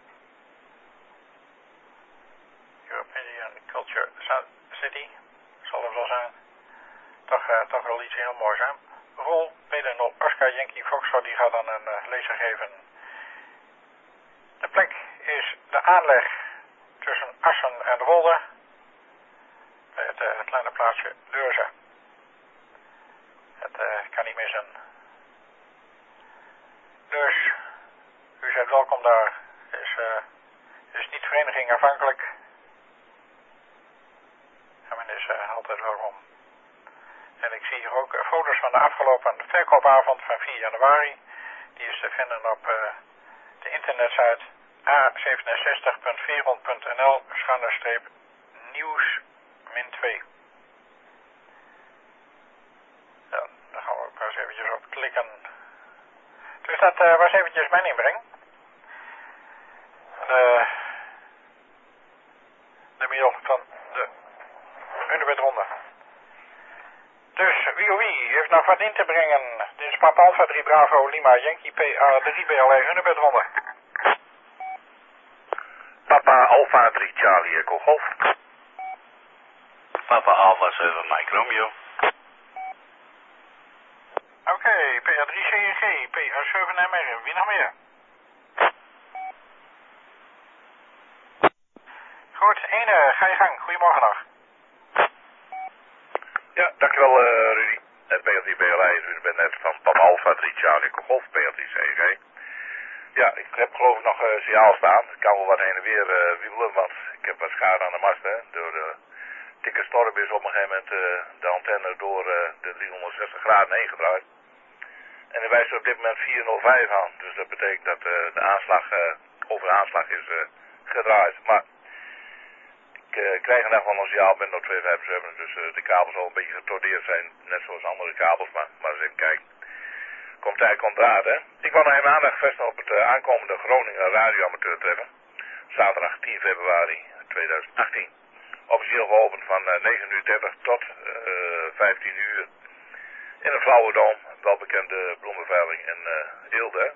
Speaker 1: European Culture City. Zal het wel zijn. Toch wel iets heel moois, hè. Rol Peter 0 Oscar Yankee Foxtrot, die gaat dan een lezer geven. De plek is de aanleg tussen Assen en Rolde. Bij het kleine plaatsje Deurzen. Het kan niet missen. Dus, u bent welkom daar. Is niet vereniging afhankelijk. En men is altijd welkom. En ik zie hier ook foto's van de afgelopen verkoopavond van 4 januari. Die is te vinden op de internetsite a67.veerond.nl/nieuws-2. Ja, daar gaan we ook maar eens eventjes op klikken. Dus dat was eventjes mijn inbreng. De middel van de Hunebedronde. Dus wie heeft nog wat in te brengen? Dit is Papa Alpha 3 Bravo Lima Yankee PA 3 BLE Hunebedronde.
Speaker 3: Papa Alpha 3 Charlie Echo Golf.
Speaker 7: Papa Alpha 7 Mike Romeo.
Speaker 1: Oké, PA 3 CNG, PA 7 MR, wie nog meer? Goed, ene, ga je gang. Goedemorgen nog.
Speaker 3: Ja, dankjewel Rudy. PA3 BLI is u bent net van Papa Alpha 3 Charlie Echo Golf, PA3 CNG. Ja, ik heb geloof ik nog signaal staan. Ik kan wel wat heen en weer wiebelen, want ik heb wat schade aan de mast, hè. Door de dikke storm is op een gegeven moment de antenne door de 360 graden heen gedraaid. En hij wijst op dit moment 405 aan. Dus dat betekent dat de aanslag, over de aanslag is gedraaid. Maar ik krijg in ieder geval een signaal met 257, dus de kabel zal een beetje getordeerd zijn. Net zoals andere kabels, maar eens even kijken. Komt tijd, komt raad, hè. Ik wil nog even aandacht vestigen op het aankomende Groningen radioamateur treffen. Zaterdag 10 februari 2018. Officieel geopend van 9:30 tot 15 uur. In een Flauwedom, welbekende bloemenveiling in Eelde.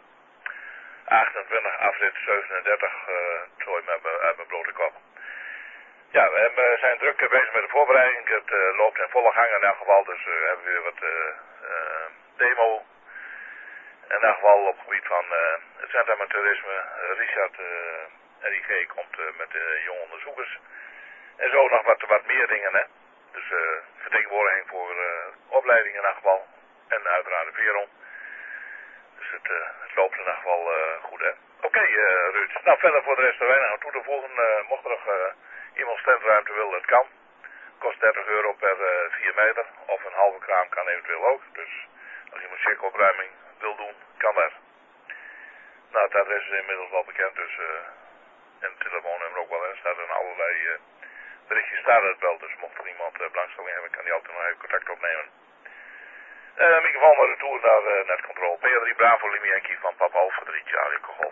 Speaker 3: 28 afrit 37, zooi uit mijn blote kop. Ja, we zijn druk bezig met de voorbereiding. Het loopt in volle gang in elk geval, dus we hebben weer wat demo. In elk geval op het gebied van het Centrum Toerisme. Richard RIG komt met de jonge onderzoekers. En zo nog wat meer dingen, hè. Dus vertegenwoordiging voor opleiding in elk geval. En uiteraard de Veron. Dus het loopt in elk geval goed, hè. Oké, Ruud. Nou, verder voor de rest weinig aan toe te voegen. Mocht er nog iemand standruimte wil, dat kan. Kost €30 per 4 meter. Of een halve kraam kan eventueel ook. Dus als iemand checkopruiming wil doen, kan dat. Nou, het adres is inmiddels wel bekend, dus en het telefoonnummer ook wel. Er staat in allerlei berichtjes staat het wel, dus mocht er iemand belangstelling hebben, kan die altijd nog even contact opnemen. Microfoon naar de toer naar netcontrole. PA3 Bravo Lima Yankee van Papa Alpha 3 Charlie Echo Golf.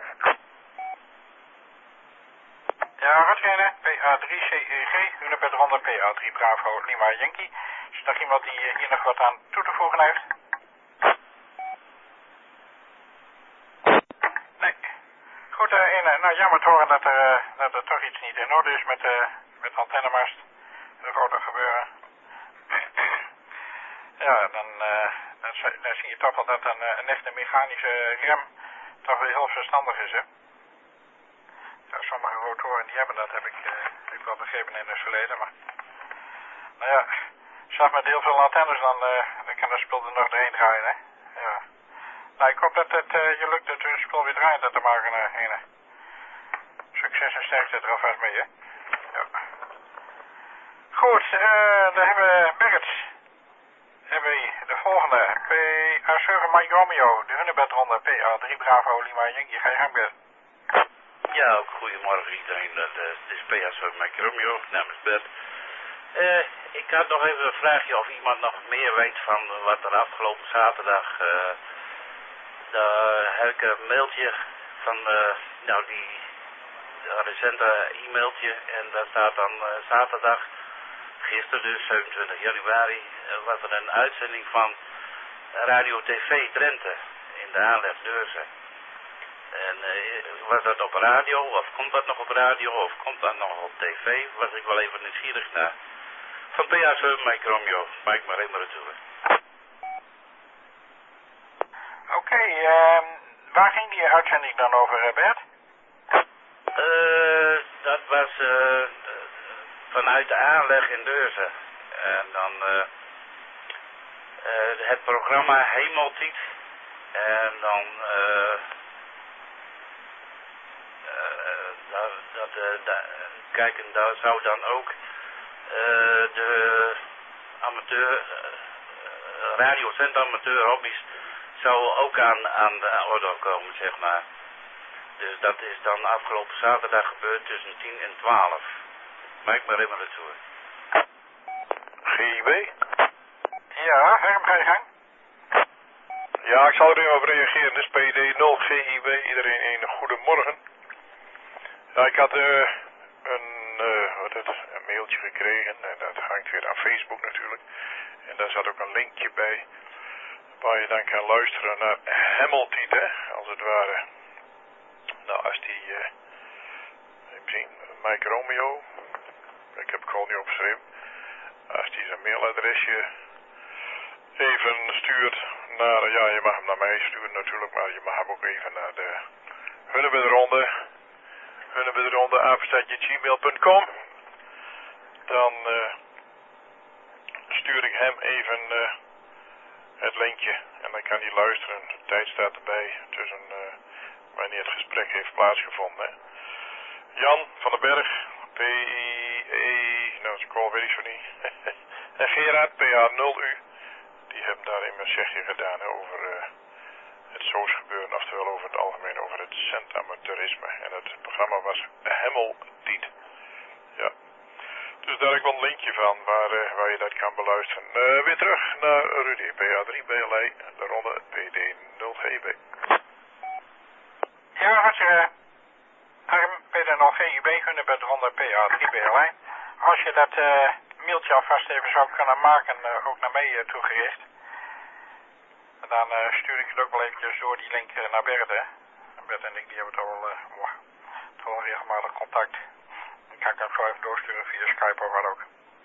Speaker 1: Ja, Rotgene, PA3 CEG, Hunebedronde, PA3 Bravo Lima Yankee. Is er nog iemand die hier nog wat aan toe te voegen heeft? Nee. Goed, nou jammer te horen dat er toch iets niet in orde is met de antennemast. Dat hoort er gebeuren. Ja, dan zie je toch wel dat een echte mechanische rem toch weer heel verstandig is, hè. Ja, sommige rotoren die hebben dat, heb ik wel begrepen in het verleden, maar... Nou ja, zelfs met heel veel antennes dan kan de spul er nog doorheen draaien, hè. Ja. Nou, ik hoop dat het je lukt dat het spul weer draaiend te maken, Hene. Succes en sterkte er alvast mee, hè. Ja. Goed, dan hebben we Merits. Hebben we de volgende. PA7 Mike Romeo, de Hunebedronde, PA3 Bravo Lima Yankee. Ga je gang, Bert.
Speaker 7: Ja, ook goedemorgen iedereen. Dit is PA7 Mike Romeo namens Bert. Ik had nog even een vraagje of iemand nog meer weet van wat er afgelopen zaterdag... Daar heb ik een mailtje van, die recente e-mailtje en daar staat dan zaterdag gisteren dus, 27 januari, was er een uitzending van Radio TV Drenthe in de aanleg Deurzen. En was dat op radio, of komt dat nog op radio, of komt dat nog op tv? Was ik wel even nieuwsgierig naar. Van PA7, Mike Romeo, Mike maar even retour.
Speaker 1: Oké, waar ging die uitzending dan over, Bert?
Speaker 7: Dat was vanuit de aanleg in Deurzen. En dan het programma Hemeltiet. En dan kijk, en daar zou dan ook de amateur radiocent amateur hobby's zou ook aan de orde komen, zeg maar. Dus dat is dan afgelopen zaterdag gebeurd tussen 10 en 12. Maak maar even retour.
Speaker 2: GIB?
Speaker 1: Ja, Herm, ga je gang.
Speaker 2: Ja, ik zal er even op reageren. Dus PD 0 GIB. Iedereen een goedemorgen. Ja, ik had een mailtje gekregen. En dat hangt weer aan Facebook natuurlijk. En daar zat ook een linkje bij. Waar je dan kan luisteren naar Hemeltiet, hè, als het ware. Nou, als die, even zien, Mike Romeo, ik heb het gewoon niet opgeschreven. Als die zijn mailadresje even stuurt naar, ja, je mag hem naar mij sturen natuurlijk, maar je mag hem ook even naar de Hunnebedronde, apenstaatje@gmail.com. Dan stuur ik hem even het linkje en dan kan hij luisteren. De tijd staat erbij tussen wanneer het gesprek heeft plaatsgevonden. Hè. Jan van den Berg, PE, nou ik call weet ik zo niet. En Gerard, PA0U, die hebben daar in mijn zegje gedaan over het Soos gebeuren, oftewel over het algemeen over het centamateurisme. En het programma was Hemeltiet. Ja. Dus daar heb ik wel een linkje van waar je dat kan beluisteren. Weer terug naar Rudy, PA3 BLA, de ronde PD 0 GB.
Speaker 1: Ja, Roger. Harm, PD0 GIB, Hunnebed ronde PA3 BLA. Als je dat mailtje alvast even zou kunnen maken, ook naar mij toegericht. En dan stuur ik het ook wel eventjes door die link naar Bert, hè. Bert en ik die hebben toch wel regelmatig contact. Dan kan ik hem zo even doorsturen via Skype of wat ook.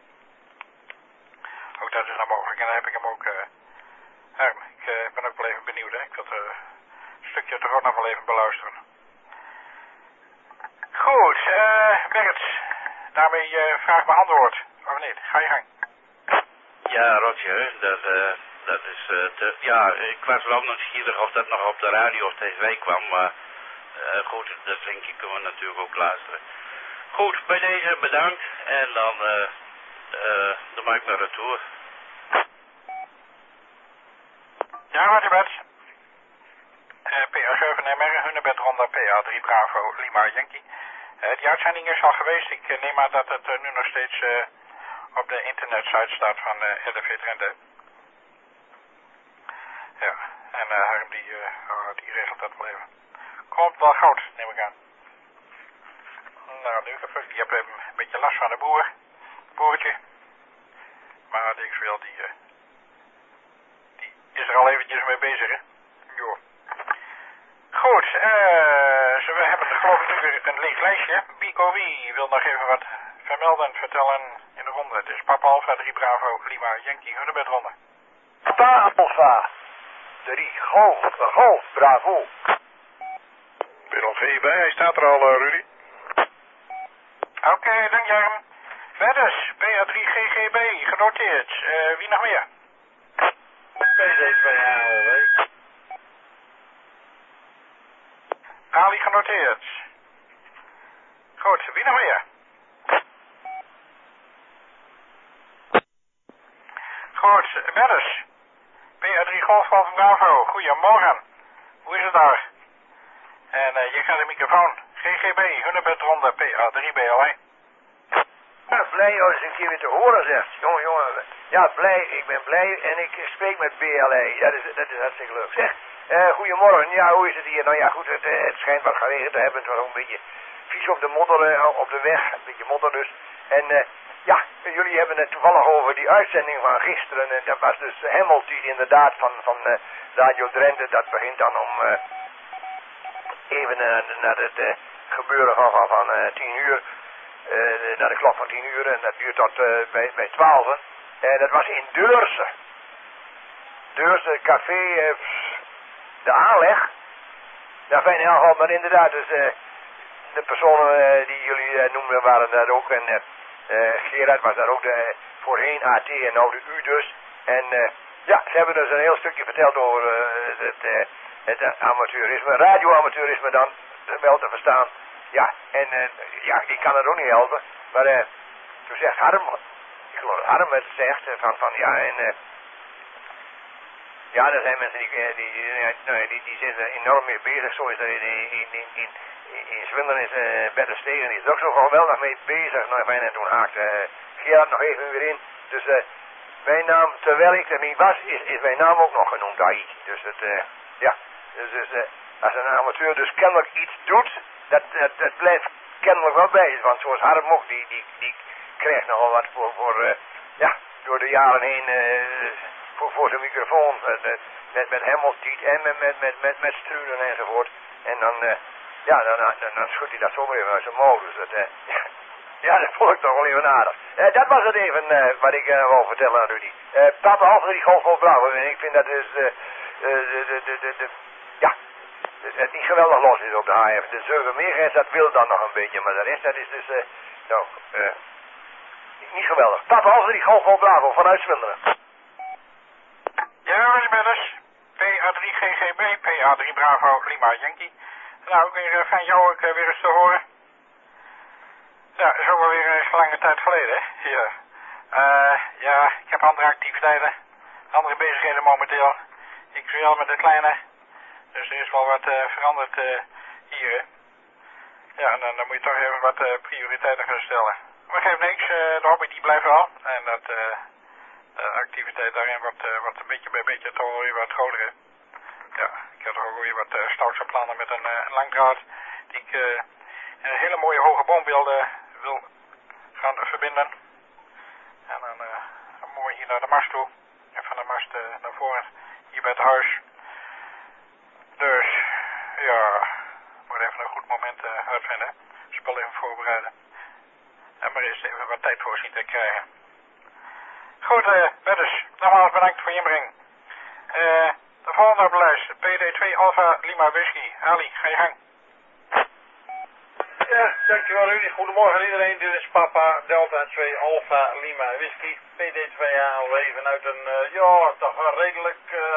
Speaker 1: Ook dat is dan mogelijk. En dan heb ik hem ook, Harm, ik ben ook wel even benieuwd, hè. Ik wil een stukje toch ook nog wel even beluisteren. Goed, Bert, daarmee vraag beantwoord. Of niet? Ga je gang.
Speaker 7: Ja, Roger, dat is ja, ik was wel nieuwsgierig of dat nog op de radio of tv kwam, maar goed, dat linkje kunnen we natuurlijk ook luisteren. Goed, bij deze bedankt en dan maak ik naar retour.
Speaker 1: Ja, wat je bent. PA7 MR, Hunnebed Ronda, PA3 Bravo, Lima Yankee. Die uitzending is al geweest. Ik neem aan dat het nu nog steeds op de internetsite staat van LV Drenthe. Ja, en Harm die regelt dat wel even. Komt wel goud, neem ik aan. Nou, nu je hebt een beetje last van de boertje. Maar ik veel, die is er al eventjes mee bezig, hè. Jo. Goed, we hebben geloof ik nu weer een leeg lijstje. BOW wil nog even wat vermelden, vertellen in de ronde. Het is Papa Alpha 3 Bravo, Lima Yankee, Hunnebed ronde.
Speaker 5: Papa Alpha 3 Golf, Bravo.
Speaker 2: Ben je nog geen bij? Hij staat er al, Rudy.
Speaker 1: Oké, dank je. Verder, PA3 GGB, genoteerd. Wie nog meer?
Speaker 3: PD2ALW.
Speaker 1: Ali genoteerd. Goed, wie nog meer? Goed, Bedders. PA3 Golf Bravo, goedemorgen. Hoe is het daar? En je gaat de microfoon. GGB, Hunnebed Ronde, PA3 BLA.
Speaker 5: Ja, blij om eens een keer weer te horen, zegt. Jongen. Ja, blij. Ik ben blij en ik spreek met BLA. Dat is hartstikke leuk. Zeg, goedemorgen. Ja, hoe is het hier? Nou ja, goed, het schijnt wat geregend te hebben. Het was ook een beetje vies op de modder, op de weg. Een beetje modder dus. En
Speaker 9: Ja, jullie hebben het toevallig over die uitzending van gisteren. En dat was dus Hamilton inderdaad van Radio Drenthe. Dat begint dan om even naar het gebeuren van 10 uur. Naar de klok van 10 uur. En dat duurt tot bij 12. En dat was in Deurse. Deurse café, de aanleg. Ja, fijn in geval, maar inderdaad, dus de personen die jullie noemden waren daar ook. En Gerard was daar ook voorheen AT en nou de U dus. En ja, ze hebben dus een heel stukje verteld over het amateurisme, radioamateurisme dan, wel te verstaan. Ja, en ja, ik kan het ook niet helpen. Maar toen zegt Harm, ik geloof dat Harm het zegt, van ja, en ja, er zijn mensen die zitten enorm mee bezig. Zo is er in Zwinderen is Bette Stegen, die is er ook zo geweldig mee bezig. Nou, fijn, en toen haakte Gerard nog even weer in. Dus mijn naam, terwijl ik er niet was, is mijn naam ook nog genoemd, Aït. Dus het, ja, dus als een amateur dus kennelijk iets doet, dat blijft kennelijk wel bij. Want zoals Harm ook, die krijgt nogal wat voor ja, door de jaren heen voor zijn microfoon. Met Hamilton en met Strunen enzovoort. En dan, ja, dan schudt hij dat zomaar even uit zijn mouw. Dus dat, ja, dat vond ik toch wel even aardig. Dat was het even wat ik wou vertellen aan Rudy. Papa Alfred, die golf blauw. En ik vind dat dus, ja, het niet geweldig los is op de HF. De 7 megahertz, dat wil dan nog een beetje. Maar de rest, dat is dus, nou, niet geweldig. Papa Alfred, die golf blauw vanuit Zwinderen.
Speaker 1: Ja, meneer Mennis. PA3GGB, PA3 Bravo, Lima Yankee. Nou, ook weer fijn jou ook weer eens te horen. Ja, dat is ook alweer lange tijd geleden, hè? Ja. Ja, ik heb andere activiteiten, andere bezigheden momenteel. Ik speel met de kleine, dus er is wel wat veranderd hier, hè? Ja, en dan moet je toch even wat prioriteiten gaan stellen. Maar geeft niks, de hobby die blijft wel. En dat de activiteit daarin wordt een beetje bij beetje toch wel weer wat groter, hè? Ja, ik heb toch ook weer wat stoutse plannen met een langdraad die ik in een hele mooie hoge boombeelden wil gaan verbinden. En dan mooi hier naar de mast toe. En van de mast naar voren hier bij het huis. Dus ja, moet even een goed moment uitvinden. Spel even voorbereiden. En maar eens even wat tijd voor zien te krijgen. Goed, Bedders, nogmaals bedankt voor je inbreng. De volgende op de lijst, PD2 Alpha Lima Whisky. Ali, ga je gang.
Speaker 6: Ja, dankjewel Rudy. Goedemorgen iedereen. Dit is Papa Delta 2 Alpha Lima Whisky. PD2ALW vanuit een, ja, toch een redelijk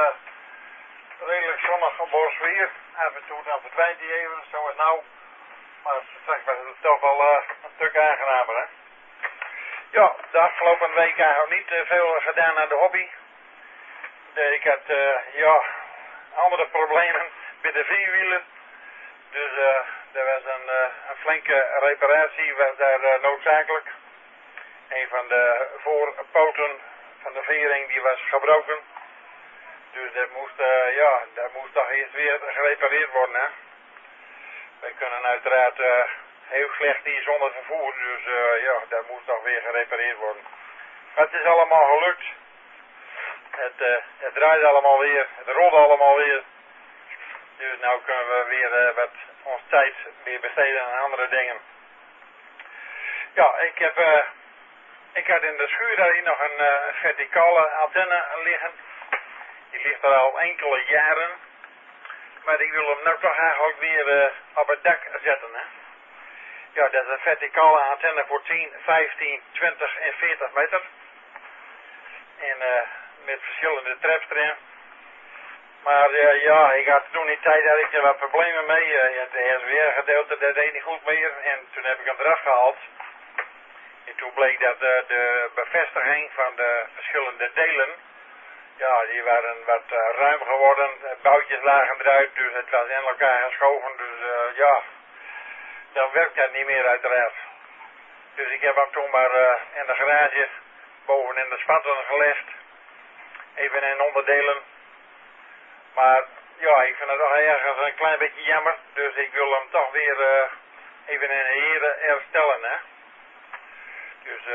Speaker 6: zonnig borsweer. Af en toe dan verdwijnt die even, zo is nou. Maar straks was het toch wel een stuk aangenamer, hè. Ja, de afgelopen week eigenlijk niet veel gedaan aan de hobby. Ik had, ja, andere problemen met de vierwielen. Dus er was een flinke reparatie was daar noodzakelijk. Een van de voorpoten van de vering die was gebroken. Dus dat moest toch eerst weer gerepareerd worden, hè. Wij kunnen uiteraard heel slecht hier zonder vervoer, dus ja, dat moest toch weer gerepareerd worden. Maar het is allemaal gelukt. Het draait allemaal weer, het rolt allemaal weer. Dus nou kunnen we weer wat ons tijd weer besteden aan andere dingen. Ja, ik had in de schuur daar hier nog een verticale antenne liggen. Die ligt er al enkele jaren. Maar ik wil hem nou toch eigenlijk weer op het dak zetten, hè. Ja, dat is een verticale antenne voor 10, 15, 20 en 40 meter. En met verschillende traps erin. Maar ja, ik had toen in tijd had ik er wat problemen mee. Het SWR gedeelte dat deed niet goed meer. En toen heb ik hem eraf gehaald. En toen bleek dat de bevestiging van de verschillende delen, ja, die waren wat ruim geworden. Boutjes lagen eruit, dus het was in elkaar geschoven. Dus ja, dan werkt dat niet meer uiteraard. Dus ik heb hem toen maar in de garage boven in de spatten gelegd. Even in onderdelen. Maar ja, ik vind het toch ergens een klein beetje jammer. Dus ik wil hem toch weer even in ere herstellen, hè. Dus alleen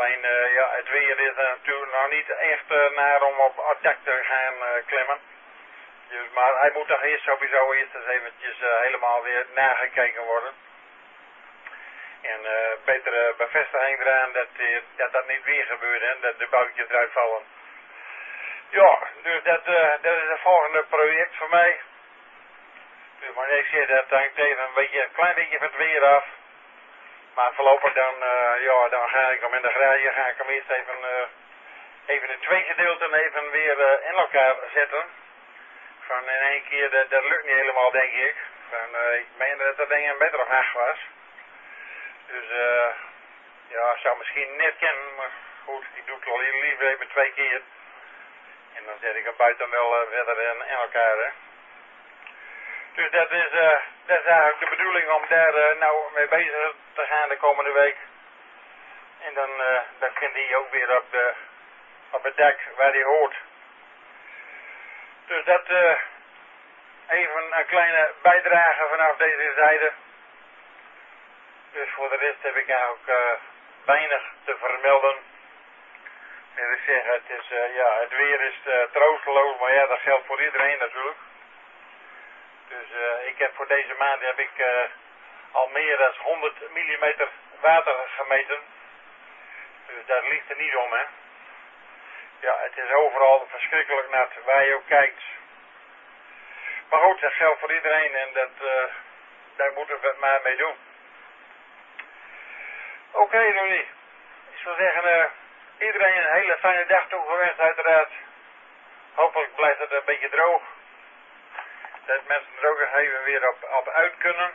Speaker 1: Alleen, ja, het weer is natuurlijk nog niet echt naar om op het dak te gaan klimmen. Dus, maar hij moet toch sowieso eerst eens eventjes helemaal weer nagekeken worden. En betere bevestiging eraan dat niet weer gebeurt en dat de boutjes eruit vallen. Ja, dus dat is het volgende project voor mij. Dus maar ik zeg, dat hangt even een klein beetje van het weer af. Maar voorlopig dan ga ik hem in de garage, ga ik hem eerst even de twee gedeelten even weer in elkaar zetten. Van in één keer, dat lukt niet helemaal denk ik. Ik meen dat dat ding een meter of 8 was. Dus ja, zou misschien net kennen, maar goed, ik doe het wel liever even 2 keer. En dan zet ik hem buiten wel verder in elkaar, hè. Dus dat is eigenlijk de bedoeling om daar nou mee bezig te gaan de komende week. En dan kan die ook weer op het dak waar die hoort. Dus dat even een kleine bijdrage vanaf deze zijde. Dus voor de rest heb ik eigenlijk weinig te vermelden. En ik zeg, het weer is troosteloos, maar ja, dat geldt voor iedereen natuurlijk. Dus ik heb voor deze maand al meer dan 100 mm water gemeten. Dus daar ligt er niet om, hè. Ja, het is overal verschrikkelijk nat, waar je ook kijkt. Maar goed, dat geldt voor iedereen en daar moeten we het maar mee doen. Oké, Rudy. Ik zou zeggen, iedereen een hele fijne dag toegewenst uiteraard. Hopelijk blijft het een beetje droog. Dat mensen er ook even weer op uit kunnen.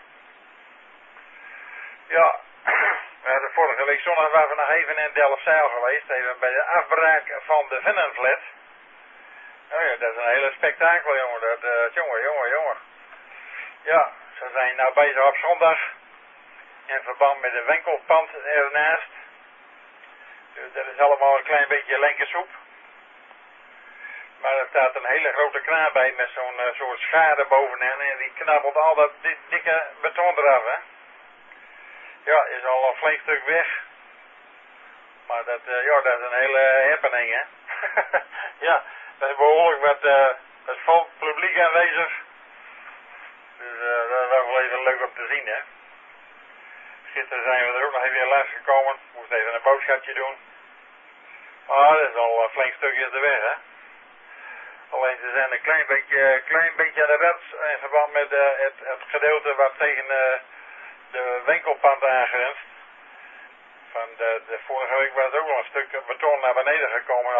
Speaker 1: Ja, we hadden vorige week zondag waren we nog even in Delfzijl geweest. Even bij de afbraak van de Vennenflat. Oh ja, dat is een hele spektakel, jongen. Jongen. Ja, ze zijn nou bezig op zondag. In verband met een winkelpand ernaast. Dus dat is allemaal een klein beetje linkersoep. Maar er staat een hele grote kraan bij met zo'n soort schade bovenin. En die knabbelt al dat dikke beton eraf, hè. Ja, is al een flink stuk weg. Maar dat is een hele happening, hè. Ja, dat is behoorlijk wat, dat is vol publiek aanwezig. Dus dat is ook wel even leuk om te zien, hè. Gisteren zijn we er ook nog even langs gekomen. Moest even een boodschapje doen. Maar dat is al een flink stukje de weg, hè. Alleen ze zijn een klein beetje aan de rats in verband met het gedeelte wat tegen de winkelpand aangrenst. Van de vorige week was ook nog een stuk beton naar beneden gekomen.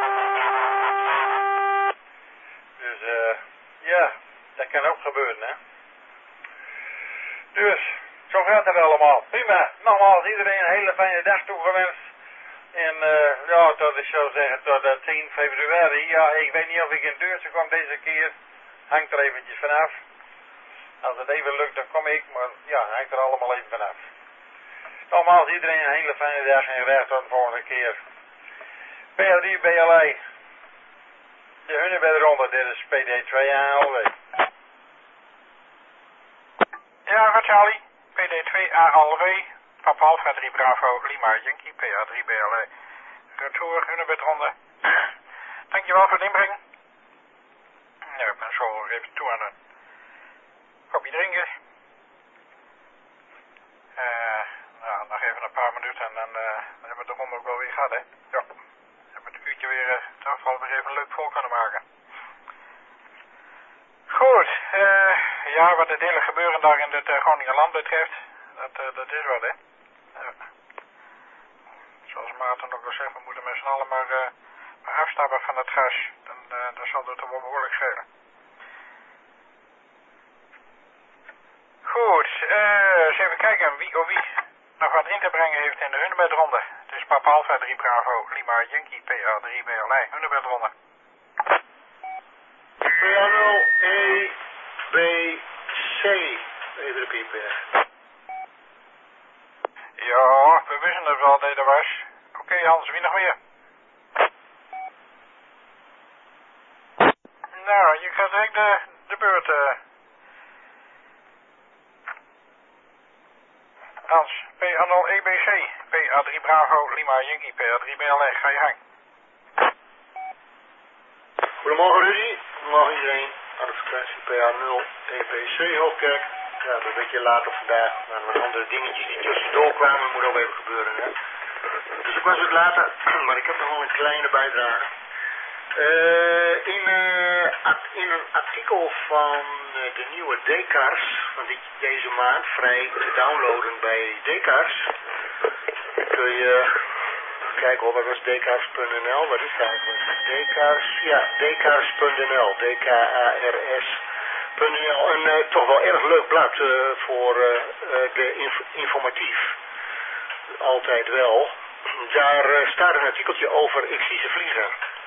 Speaker 1: Dus ja, dat kan ook gebeuren, hè. Dus, zo gaat het allemaal. Prima. Nogmaals iedereen een hele fijne dag toegewenst. En tot ik zou zeggen tot 10 februari. Ja, ik weet niet of ik in Deurzen kom deze keer. Hangt er eventjes vanaf. Als het even lukt dan kom ik, maar ja, hangt er allemaal even vanaf. Nogmaals iedereen een hele fijne dag en graag tot de volgende keer. PRD BLA. De Hunebedronde, dit is PD2 ALW.
Speaker 10: Ja, goed Charlie. PD2 ALW. Papa Alpha 3 Bravo Lima Yankee PA3 BLA. Retour Hunebedronde. Dankjewel voor het inbrengen. Ja, ik ben zo even toe aan een kopje drinken. Nou, nog even een paar minuten en dan hebben we de ronde ook wel weer gehad, hè. Ja, dan hebben we het uurtje weer toch wel weer even leuk vol kunnen maken. Goed, ja, wat het hele gebeuren daar in het Groningenland betreft, dat is wat, hè. Zoals Maarten ook al zegt, we moeten met z'n allen maar afstappen van het gas. Dan zal dat er wel behoorlijk schelen. Goed, eens even kijken wie nog wat in te brengen heeft in de Hunebedronde. Het is Papa Alpha 3 Bravo Lima Yankee PA3 BLA Hunebedronde.
Speaker 6: Piano A, B, C. Even de piep weg.
Speaker 10: Ja, we wisten het wel dat er was. Oké, Hans, wie nog meer? Nou, je krijgt direct de beurt. Hans, P. 0 EBC, PA3 Bravo, Lima Yankee, PA3 BLE, ga je gang.
Speaker 11: Goedemorgen Rudy, goedemorgen iedereen. Aan de frequentie PA0 EBC Hoofdkerk. Ja, een beetje later vandaag, maar wat andere dingetjes die tussendoor kwamen, moet ook even gebeuren. Hè? Dus ik was wat later, maar ik heb nog wel een kleine bijdrage. In een artikel van de nieuwe Decars van deze maand, vrij te downloaden bij Decars, kun je kijken hoor, wat was decars.nl, wat is het eigenlijk? Decars, ja, decars.nl, D-K-A-R-S.nl, een toch wel erg leuk blad voor de informatief, altijd wel. Daar staat een artikeltje over Ik zie ze vliegen.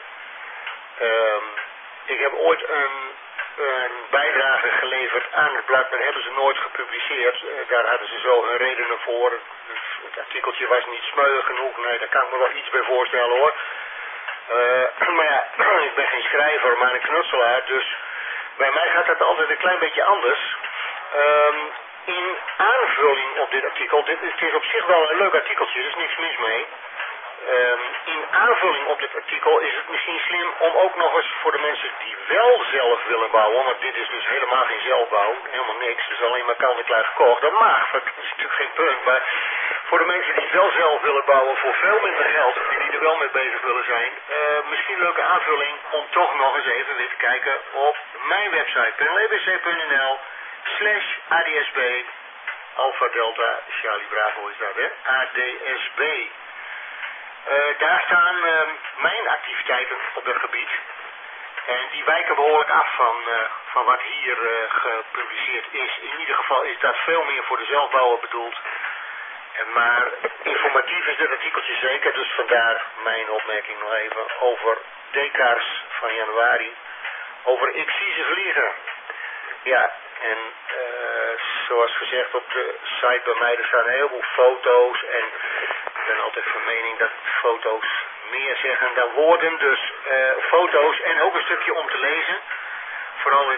Speaker 11: Ik heb ooit een bijdrage geleverd aan het blad, maar hebben ze nooit gepubliceerd. Daar hadden ze zo hun redenen voor. Het artikeltje was niet smeuig genoeg. Nee, daar kan ik me wel iets bij voorstellen hoor. Maar ja, ik ben geen schrijver, maar een knutselaar. Dus bij mij gaat dat altijd een klein beetje anders. In aanvulling op dit artikel, het is op zich wel een leuk artikeltje, er is niks mis mee. In aanvulling op dit artikel is het misschien slim om ook nog eens voor de mensen die wel zelf willen bouwen, want dit is dus helemaal geen zelfbouw, helemaal niks, het is alleen maar kant en klaar gekocht, dat mag, dat is natuurlijk geen punt, maar voor de mensen die wel zelf willen bouwen voor veel minder geld en die er wel mee bezig willen zijn, misschien een leuke aanvulling om toch nog eens even weer te kijken op mijn website, penelebc.nl/ADSB, Alpha Delta Charlie Bravo is dat hè, ADSB. Daar staan mijn activiteiten op dat gebied. En die wijken behoorlijk af van wat hier gepubliceerd is. In ieder geval is dat veel meer voor de zelfbouwer bedoeld. Maar informatief is dit artikeltje zeker. Dus vandaar mijn opmerking nog even over Decars van januari. Over Ik zie ze vliegen. Ja, en zoals gezegd op de site bij mij, er staan een heleboel foto's en ik ben altijd van mening dat foto's meer zeggen dan woorden. Dus foto's en ook een stukje om te lezen. Vooral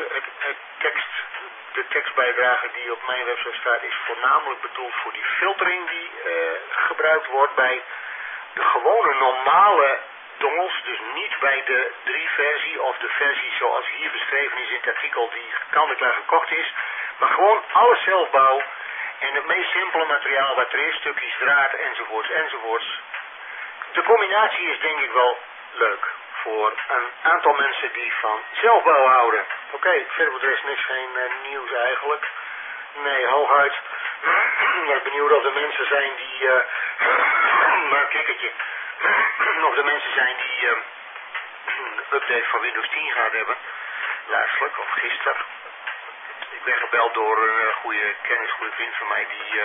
Speaker 11: de tekstbijdrage die op mijn website staat is voornamelijk bedoeld voor die filtering die gebruikt wordt bij de gewone normale dongels, dus niet bij de 3-versie of de versie zoals hier beschreven is in het artikel die kant-en-klaar gekocht is, maar gewoon alles zelfbouw en het meest simpele materiaal wat er is, stukjes draad enzovoorts enzovoorts. De combinatie is denk ik wel leuk voor een aantal mensen die van zelfbouw houden. Oké, verder voor de rest niks, geen nieuws eigenlijk. Nee, hooguit. Ik ben benieuwd of er mensen zijn die maar een kikkertje. Of er mensen zijn die een update van Windows 10 gaan hebben. Laatstelijk, of gisteren. Ik ben gebeld door een goede vriend van mij die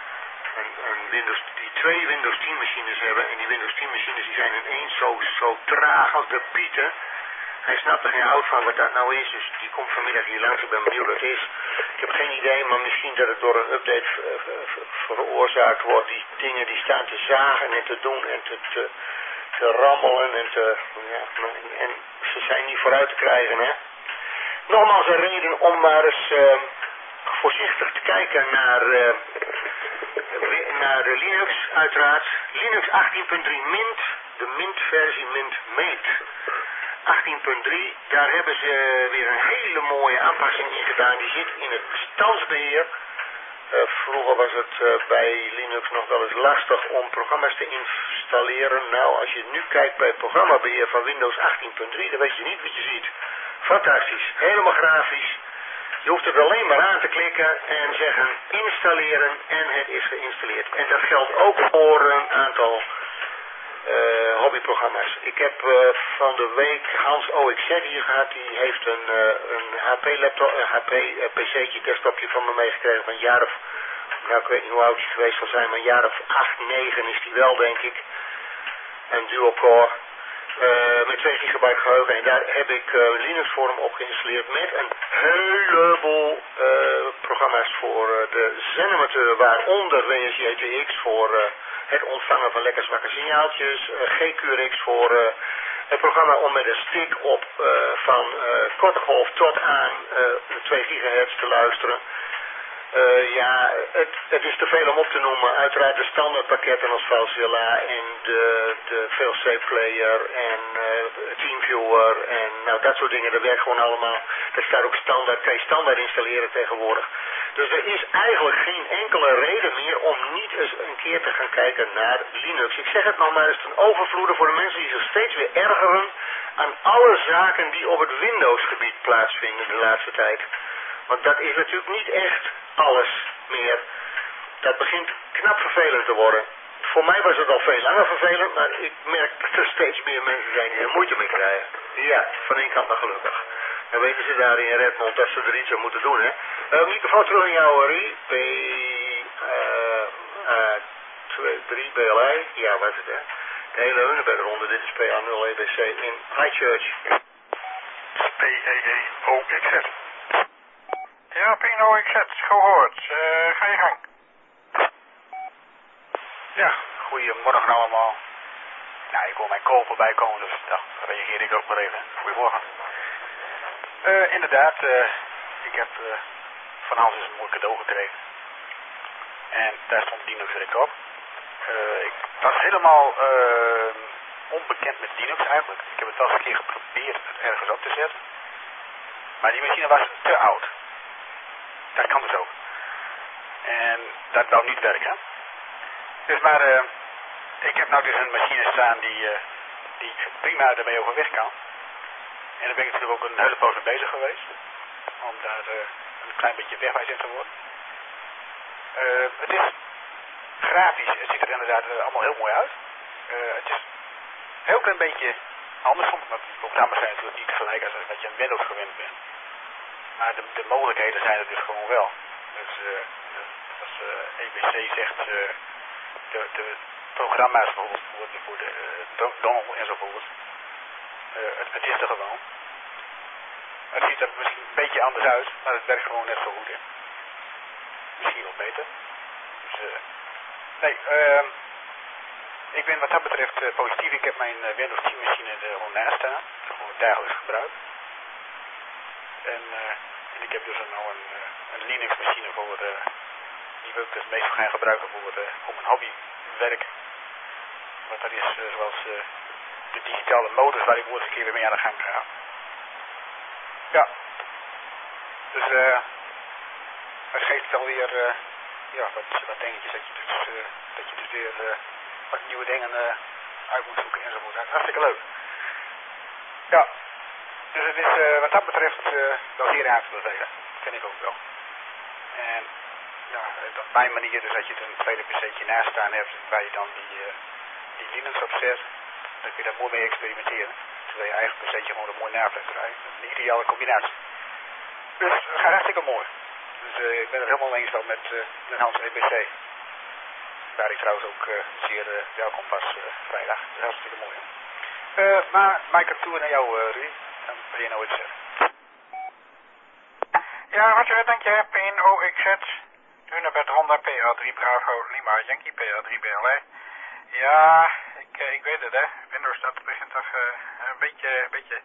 Speaker 11: die 2 Windows 10 machines hebben. En die Windows 10 machines die zijn ineens zo traag als de pieten. Hij snapt er geen hout van wat dat nou is, dus die komt vanmiddag hier langs. Ik ben benieuwd wat het is. Ik heb geen idee, maar misschien dat het door een update veroorzaakt wordt. Die dingen die staan te zagen en te doen en te rammelen en en ze zijn niet vooruit te krijgen, hè. Nogmaals een reden om maar eens voorzichtig te kijken naar de Linux, uiteraard. Linux 18.3 Mint, de Mint versie Mint Mate. 18.3, daar hebben ze weer een hele mooie aanpassing in gedaan. Die zit in het bestandsbeheer. Vroeger was het bij Linux nog wel eens lastig om programma's te installeren. Nou, als je nu kijkt bij het programmabeheer van Windows 18.3, dan weet je niet wat je ziet. Fantastisch, helemaal grafisch. Je hoeft het alleen maar aan te klikken en zeggen installeren en het is geïnstalleerd. En dat geldt ook voor een aantal hobbyprogramma's. Ik heb van de week Hans OXZ hier gehad. Die heeft een HP-laptop, een HP-PC'tje, desktopje van me meegekregen van een jaar of, nou ik weet niet hoe oud hij geweest zal zijn, maar een jaar of 8, 9 is die wel denk ik. Een dual-core. Met 2 gigabyte geheugen en daar heb ik Linux voor hem op geïnstalleerd met een heleboel programma's voor de zendamateur, waaronder WSJTX voor het ontvangen van lekker zwakke signaaltjes, GQRX voor het programma om met een stick op van korte golf tot aan 2 gigahertz te luisteren. Ja, het is te veel om op te noemen. Uiteraard de standaardpakketten als FileZilla en de Failsafe Player en TeamViewer en nou dat soort dingen. Dat werkt gewoon allemaal. Dat staat ook standaard, kan je standaard installeren tegenwoordig. Dus er is eigenlijk geen enkele reden meer om niet eens een keer te gaan kijken naar Linux. Ik zeg het nog maar eens ten overvloede voor de mensen die zich steeds weer ergeren aan alle zaken die op het Windows-gebied plaatsvinden de laatste tijd. Want dat is natuurlijk niet echt alles meer. Dat begint knap vervelend te worden. Voor mij was het al veel langer vervelend, maar ik merk dat er steeds meer mensen zijn die er moeite mee krijgen. Ja, van één kant maar gelukkig. Dan weten ze daar in Redmond dat ze er iets aan moeten doen, hè. Microfoon terug in jou, Rie. P3 BLI. Ja, wat is het, hè? De hele Hunebedronde, dit is PA0 EBC in Highchurch.
Speaker 2: PEEOXZ.
Speaker 10: Ja, PNOXZ, gehoord. Ga je gang.
Speaker 12: Ja, goedemorgen allemaal. Nou, ik hoor mijn call voorbij komen, dus dan reageer ik ook maar even. Goedemorgen. Inderdaad, ik heb vanavond een mooi cadeau gekregen. En daar stond Linux direct op. Ik was helemaal onbekend met Linux eigenlijk. Ik heb het wel eens een keer geprobeerd het ergens op te zetten. Maar die machine was te oud. Dat kan dus ook. En dat wou niet werken. Dus maar ik heb nou dus een machine staan die prima ermee overweg kan. En daar ben ik natuurlijk ook een hele poos mee bezig geweest. Om daar een klein beetje wegwijs in te worden. Het is grafisch, het ziet er inderdaad allemaal heel mooi uit. Het is een heel klein beetje anders, want de programma's zijn natuurlijk niet gelijk als wat je aan Windows gewend bent. Maar de mogelijkheden zijn er dus gewoon wel. Dus als EBC zegt, de programma's bijvoorbeeld voor de Donald enzovoort, het is er gewoon. Het ziet er misschien een beetje anders uit, maar het werkt gewoon net zo goed in. Misschien wel beter. Dus, ik ben wat dat betreft positief. Ik heb mijn Windows 10 machine er gewoon naast staan. Voor dagelijks gebruik. En ik heb dus nou een Linux machine voor, die wil ik dus meestal gaan gebruiken voor mijn hobbywerk. Want dat is zoals de digitale modus waar ik ooit een keer weer mee aan de gang ga. Ja. Dus het geeft alweer wat dingetjes dat je dus weer wat nieuwe dingen uit moet zoeken enzovoort. Dat is hartstikke leuk. Ja. Dus het is wat dat betreft wel zeer aan te bevelen. Dat vind ik ook wel. En ja, op mijn manier dus dat je er een tweede PC'tje naast staan hebt waar je dan die Linux op zet. Dan kun je daar mooi mee experimenteren. Terwijl je eigen PC'tje gewoon een mooi naaflet krijgt. Een ideale combinatie. Dus het gaat hartstikke mooi. Dus ik ben het helemaal eens met Hans EBC. Waar ik trouwens ook zeer welkom was vrijdag. Dat is hartstikke mooi. Maar Mike, toe naar jou, Ruud. Dan ben je nou iets zeggen.
Speaker 10: Ja, wat je denk je, PNOXZ. Hunebed Honda, PA3 Bravo, Lima Yankee, PA3 BLE. Ja, ik weet het, hè. Windows, dat begint toch een beetje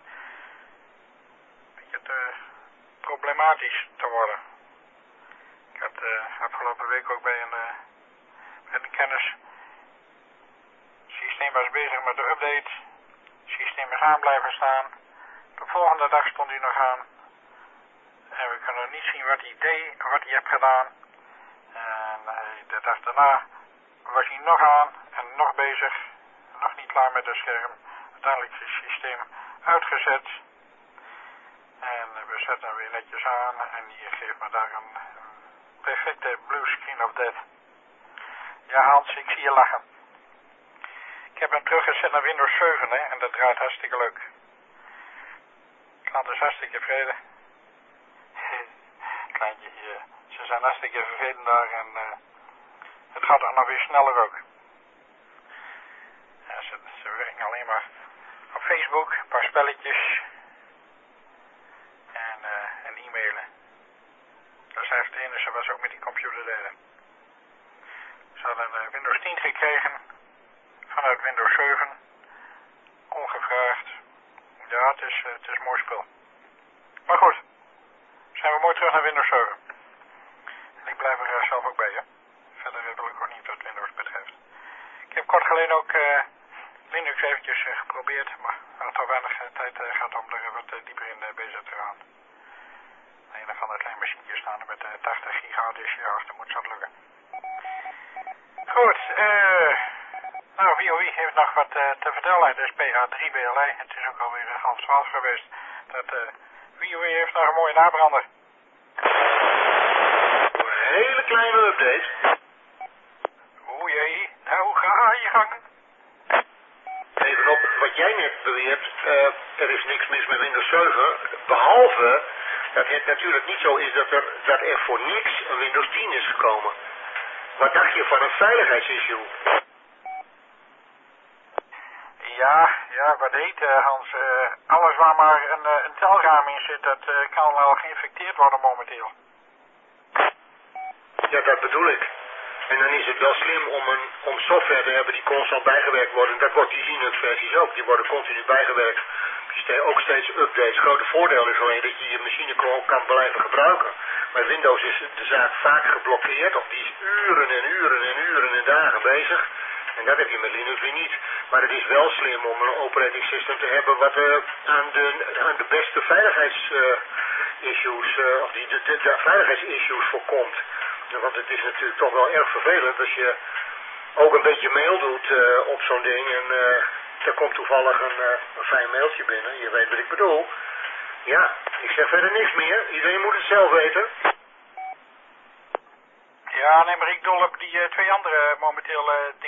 Speaker 10: te problematisch te worden. Ik had afgelopen week ook bij een kennis. Het systeem was bezig met de update. Het systeem is aan blijven staan. De volgende dag stond hij nog aan. En we kunnen niet zien wat hij deed, wat hij heeft gedaan. En de dag daarna was hij nog aan en nog bezig. Nog niet klaar met het scherm. Uiteindelijk is het systeem uitgezet. En we zetten hem weer netjes aan. En die geeft me daar een perfecte blue screen of death. Ja Hans, ik zie je lachen. Ik heb hem teruggezet naar Windows 7 hè, en dat draait hartstikke leuk. Klant is hartstikke tevreden. Kleintje, ze zijn hartstikke vervelend daar en het gaat dan nog weer sneller ook. Ja, ze werken alleen maar op Facebook, een paar spelletjes en e-mailen. Dat is het enige wat ze ook met die computer deden. Ze hadden Windows 10 gekregen vanuit Windows 7, ongevraagd. Ja, het is een mooi spel. Maar goed, zijn we mooi terug naar Windows 7. En ik blijf er zelf ook bij, hè. Verder wil ik ook niet wat Windows betreft. Ik heb kort geleden ook Linux eventjes geprobeerd, maar er had al weinig tijd gehad om er wat dieper in bezig te gaan. Een of ander klein machientje staan met 80 giga, dus ja, als dat moet, zou het lukken. Goed, nou, wie heeft nog wat te vertellen? Het is PA3BLE, het is ook alweer 11:30 geweest. Wie heeft nog een mooie nabrander?
Speaker 11: Een hele kleine update.
Speaker 10: Oei, jee, nou, ga je gang.
Speaker 11: Even op wat jij net beweert, er is niks mis met Windows 7, behalve dat het natuurlijk niet zo is dat er voor niks een Windows 10 is gekomen. Wat dacht je van een veiligheidsissue?
Speaker 10: Ja, wat heet Hans? Alles waar maar een telraam in zit, dat kan wel geïnfecteerd worden momenteel.
Speaker 11: Ja, dat bedoel ik. En dan is het wel slim om software te hebben die constant bijgewerkt wordt. En dat wordt die Linux-versies ook. Die worden continu bijgewerkt. Ook steeds updates. Het grote voordeel is alleen dat je je machine gewoon kan blijven gebruiken. Bij Windows is de zaak vaak geblokkeerd. Of die is uren en uren en uren en dagen bezig. En dat heb je met Linux weer niet. Maar het is wel slim om een operating system te hebben wat aan de beste veiligheidsissues, of die de veiligheidsissues voorkomt. Want het is natuurlijk toch wel erg vervelend als je ook een beetje mail doet op zo'n ding en er komt toevallig een fijn mailtje binnen. Je weet wat ik bedoel. Ja, ik zeg verder niks meer. Iedereen moet het zelf weten.
Speaker 10: Ja, nee, maar ik dol op die twee andere momenteel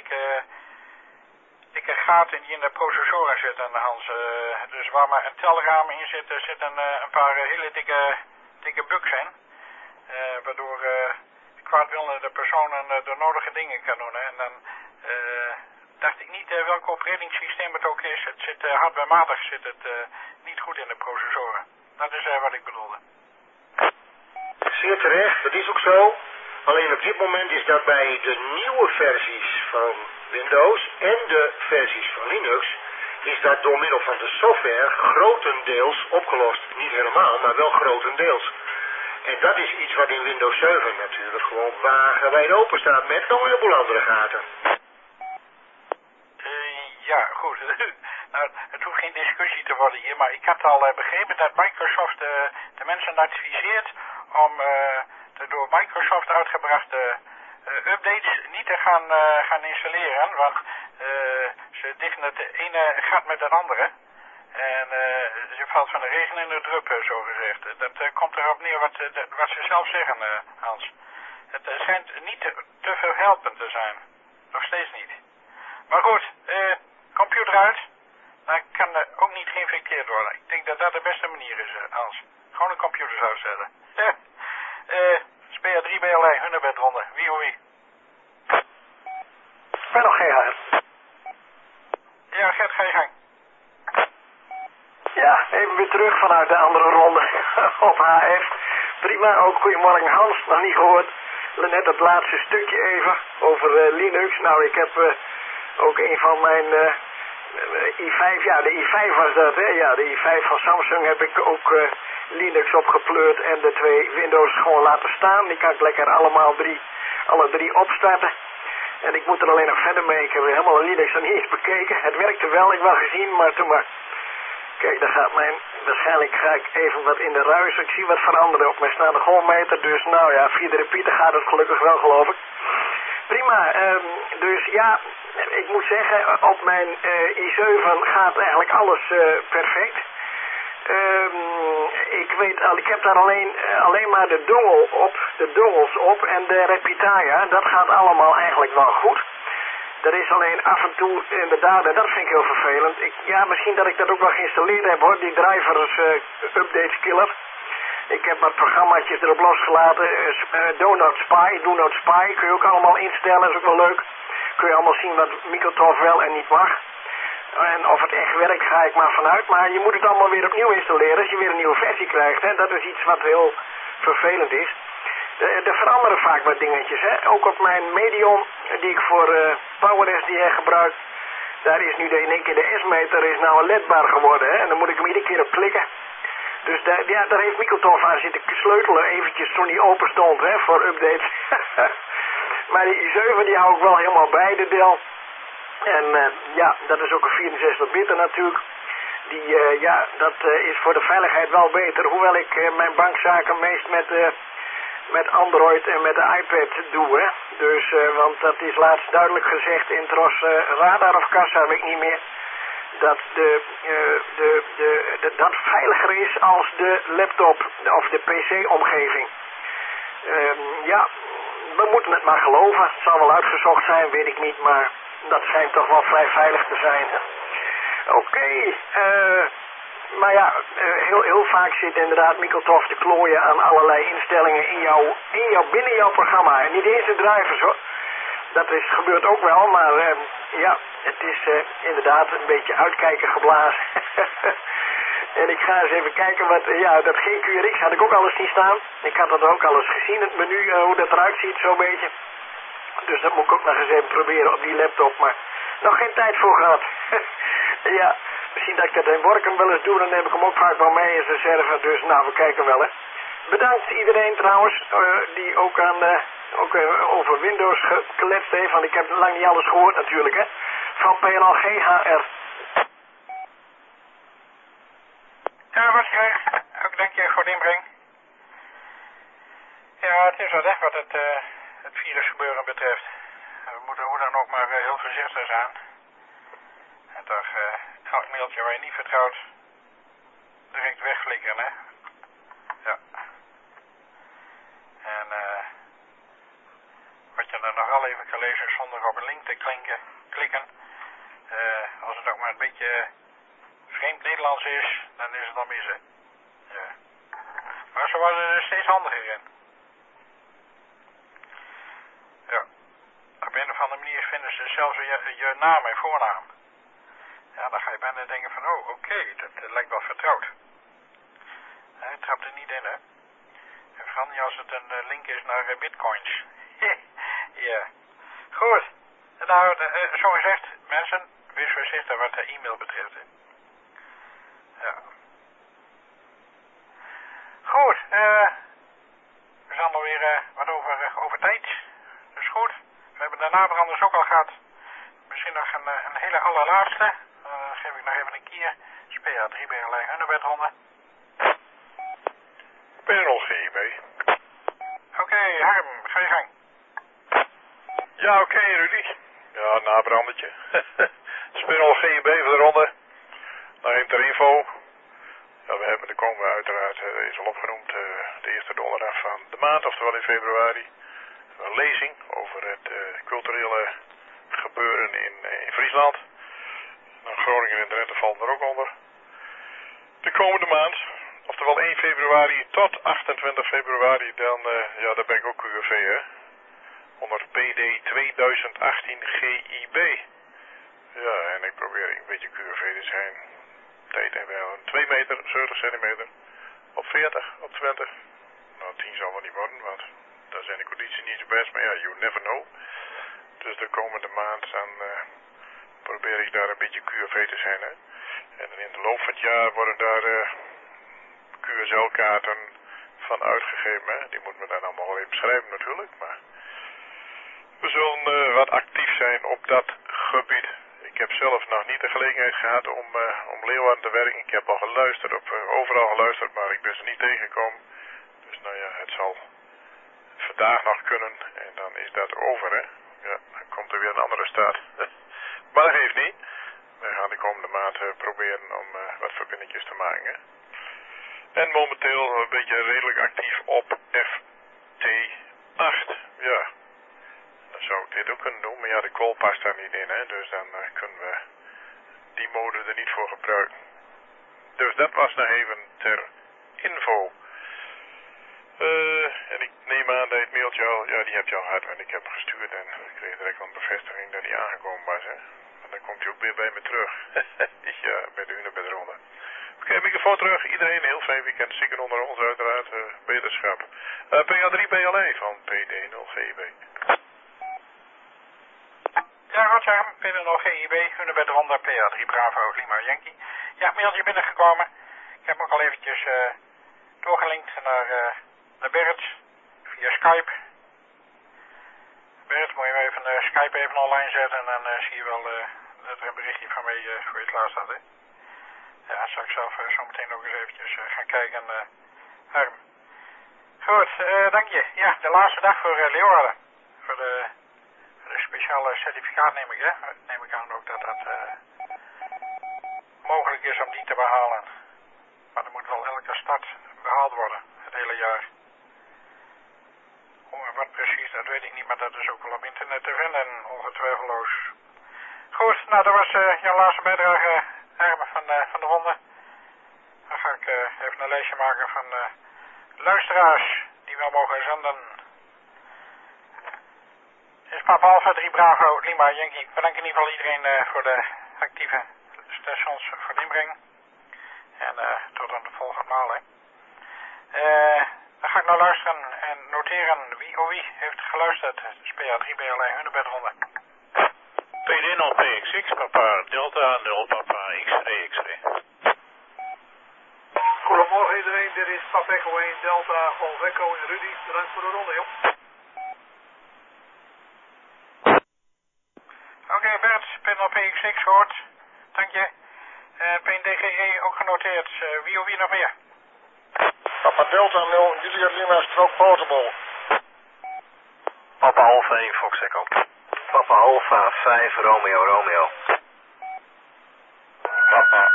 Speaker 10: dikke gaten die in de processoren zitten, Hans. Dus waar maar een telraam in zit, zitten een paar hele dikke bugs in. Waardoor kwaadwillende personen de nodige dingen kan doen. En dan dacht ik niet welk operatingsysteem het ook is. Het zit hardwarematig zit het niet goed in de processoren. Dat is wat ik bedoelde.
Speaker 11: Zeer terecht, dat is ook zo. Alleen op dit moment is dat bij de nieuwe versies van Windows en de versies van Linux, is dat door middel van de software grotendeels opgelost. Niet helemaal, maar wel grotendeels. En dat is iets wat in Windows 7 natuurlijk gewoon wagenwijd open staat met nog een heleboel andere gaten.
Speaker 10: Ja, goed. Nou, het hoeft geen discussie te worden hier, maar ik had al begrepen dat Microsoft de mensen adviseert om de door Microsoft uitgebrachte updates niet te gaan installeren, want ze dichten het ene gat met het andere. En je valt van de regen in de drup, zo gezegd. Dat komt erop neer wat ze zelf zeggen, Hans. Het schijnt niet te veel helpend te zijn. Nog steeds niet. Maar goed, computer uit. Dan kan ook niet geïnfecteerd worden. Ik denk dat dat de beste manier is, Hans. Gewoon de computers uitzetten. SPA3BLE, Hunebedronde. Wie hoe wie?
Speaker 5: Ben nog geen haar.
Speaker 10: Ja, Gert, ga je gang.
Speaker 5: Ja, even weer terug vanuit de andere ronde op HF. Prima, ook goedemorgen Hans, nog niet gehoord. Net het laatste stukje even over Linux. Nou, ik heb ook een van mijn i5, ja de i5 was dat hè. Ja, de i5 van Samsung heb ik ook Linux opgepleurd en de twee Windows gewoon laten staan. Die kan ik lekker alle drie opstarten. En ik moet er alleen nog verder mee. Ik heb helemaal Linux nog niet eens bekeken. Het werkte wel, ik wel gezien, maar toen maar... Kijk, daar gaat waarschijnlijk ga ik even wat in de ruis. Ik zie wat veranderen op mijn staande golfmeter. Dus nou ja, via de repeater gaat het gelukkig wel, geloof ik. Prima, dus ja, ik moet zeggen, op mijn i7 gaat eigenlijk alles perfect. Ik heb daar alleen maar de dongels op en de Repetaya. Dat gaat allemaal eigenlijk wel goed. Er is alleen af en toe, inderdaad, en dat vind ik heel vervelend. Misschien dat ik dat ook wel geïnstalleerd heb hoor, die drivers updates killer. Ik heb wat programmaatjes erop losgelaten. Do Not Spy, kun je ook allemaal instellen, is ook wel leuk. Kun je allemaal zien wat Microsoft wel en niet mag. En of het echt werkt, ga ik maar vanuit. Maar je moet het allemaal weer opnieuw installeren als je weer een nieuwe versie krijgt. Hè. Dat is iets wat heel vervelend is. Er veranderen vaak wat dingetjes. Hè. Ook op mijn Medion, die ik voor PowerSDR gebruik. Daar is nu in één keer de S-meter is nou een ledbaar geworden. Hè. En dan moet ik hem iedere keer op klikken. Dus daar heeft Mikkeltoff aan zitten sleutelen eventjes toen die open stond, hè, voor updates. Maar die i7 die hou ik wel helemaal bij, de Dell. En ja, dat is ook een 64-bitter natuurlijk. Die, dat is voor de veiligheid wel beter. Hoewel ik mijn bankzaken meest met Android en met de iPad doe, hè. Dus, want dat is laatst duidelijk gezegd in Tros Radar of Kassa, weet ik niet meer. Dat dat veiliger is als de laptop of de PC-omgeving. Ja, we moeten het maar geloven. Het zal wel uitgezocht zijn, weet ik niet, maar dat schijnt toch wel vrij veilig te zijn. Oké, maar ja, heel vaak zit inderdaad Mikkeltoff te klooien aan allerlei instellingen binnen jouw programma. En niet eens de drivers hoor. Dat gebeurt ook wel, maar ja, het is inderdaad een beetje uitkijken geblazen. En ik ga eens even kijken dat GQRX had ik ook alles zien staan. Ik had dat ook alles gezien, het menu, hoe dat eruit ziet zo'n beetje. Dus dat moet ik ook nog eens even proberen op die laptop, maar nog geen tijd voor gehad. Ja, misschien dat ik dat in Workum wel eens doe, dan heb ik hem ook vaak wel mee als reserve. Dus nou, we kijken wel hè. Bedankt iedereen trouwens, die ook over Windows gekletst heeft, want ik heb lang niet alles gehoord natuurlijk hè. Van PNL GHR.
Speaker 10: Ja, wat jij, ook dank je voor de inbreng. Ja, het is wat echt wat het virusgebeuren betreft. We moeten hoe dan ook maar heel voorzichtig zijn. En toch elk mailtje waar je niet vertrouwt, direct wegflikkeren, hè. Ja. En wat je dan nog wel even kan lezen zonder op een link te klikken. Als het ook maar een beetje vreemd Nederlands is, dan is het al mis, hè. Ja. Maar ze worden er steeds handiger in. Ja. Op een of andere manier vinden ze zelfs je naam en voornaam. Ja, dan ga je bijna denken van, oh, oké, dat lijkt wel vertrouwd. Hij trapt er niet in, hè. En vooral niet als het een link is naar bitcoins. Ja. Goed. Nou, zo gezegd, mensen, wees voorzichtig wat de e-mail betreft, hè. Ja. Goed, we zijn alweer wat over tijd. Dus goed, we hebben de naderanders ook al gehad. Misschien nog een hele allerlaatste. Geef ik nog even een keer. SPA 3 BLI Hunebedronde.
Speaker 1: PNL GIB.
Speaker 10: Oké, Harm, ga je gang.
Speaker 1: Ja, oké, Rudy. Ja, een nabrandertje. PNL GIB voor de ronde. Nog even ter info. Ja, er komen uiteraard, is al opgenoemd, de eerste donderdag van de maand, oftewel in februari. Een lezing over het culturele gebeuren in Friesland. Nou, Groningen en Drenthe vallen er ook onder. De komende maand, oftewel 1 februari tot 28 februari, dan ben ik ook QRV, hè. Onder PD 2018 GIB. Ja, en ik probeer een beetje QRV te zijn. Tijd hebben we 2 meter, 70 centimeter. Op 40, op 20. Nou, 10 zal wel niet worden, want daar zijn de condities niet zo best. Maar ja, you never know. Dus de komende maand dan probeer ik daar een beetje QRV te zijn, hè. En in de loop van het jaar worden daar QSL-kaarten van uitgegeven, hè. Die moeten we dan allemaal wel even beschrijven natuurlijk, maar we zullen wat actief zijn op dat gebied. Ik heb zelf nog niet de gelegenheid gehad om Leeuwarden te werken. Ik heb al geluisterd, overal geluisterd, maar ik ben ze niet tegengekomen. Dus nou ja, het zal vandaag nog kunnen en dan is dat over, hè. Ja, dan komt er weer een andere staat. Maar dat geeft niet. We gaan de komende maand proberen om wat verbindingjes te maken, hè. En momenteel een beetje redelijk actief op FT8. Ja. Dan zou ik dit ook kunnen doen, maar ja, de call past daar niet in, hè. Dus dan kunnen we die mode er niet voor gebruiken. Dus dat was nog even ter info. En ik neem aan dat het mailtje al, ja, die heb je al gehad, want ik heb hem gestuurd en ik kreeg direct een bevestiging dat hij aangekomen was, hè. En dan komt hij ook weer bij me terug. Ja, bij de Hunebedronde. Oké, microfoon terug. Iedereen een heel fijn weekend. Zieken onder ons uiteraard. Beterschap. PA3 BLE van PD0GIB.
Speaker 10: Ja, Roger, PD0GIB, Hunebedronde, PA3 Bravo, Lima Yankee. Ja, mailtje binnengekomen. Ik heb hem ook al eventjes doorgelinkt naar Bert via Skype. Bert, moet je even Skype even online zetten en dan zie je wel dat er een berichtje van mij voor je klaar staat, hè? Ja, zal ik zelf zo meteen nog eens eventjes gaan kijken, Harm. Goed, dank je. Ja, de laatste dag voor Leeuwarden. Voor de speciale certificaat neem ik, hè? Neem ik aan ook dat dat mogelijk is om die te behalen. Maar er moet wel elke stad behaald worden, het hele jaar. Hoe en wat precies, dat weet ik niet, maar dat is ook wel op internet te vinden, ongetwijfeloos. Goed, nou dat was jouw laatste bijdrage, Arme van de ronde. Dan ga ik even een lijstje maken van luisteraars die wel mogen zenden. Dit is Papa Alpha 3 Bravo Lima Yankee. Ik bedank in ieder geval iedereen voor de actieve stations voor de inbreng. En tot een volgende maal, hè. Dan ga ik nou luisteren en noteren wie heeft geluisterd. Het is PA3BLE Hunebedronde.
Speaker 6: PD 0 PXX, Papa Delta 0 Papa X-ray X-ray.
Speaker 13: Goedemorgen iedereen, dit is Papa Echo 1 Delta Golf Echo en Rudy. Bedankt voor de ronde, joh.
Speaker 10: Oké, Bert, PNL PXX hoort. Dank je. PNDGE ook genoteerd. Wie nog meer?
Speaker 11: Papa Delta 0, Juliet Lima Stroke Portable.
Speaker 14: Papa Alpha 1 Fox Echo. Papa Alpha 5 Romeo Romeo.
Speaker 11: Papa.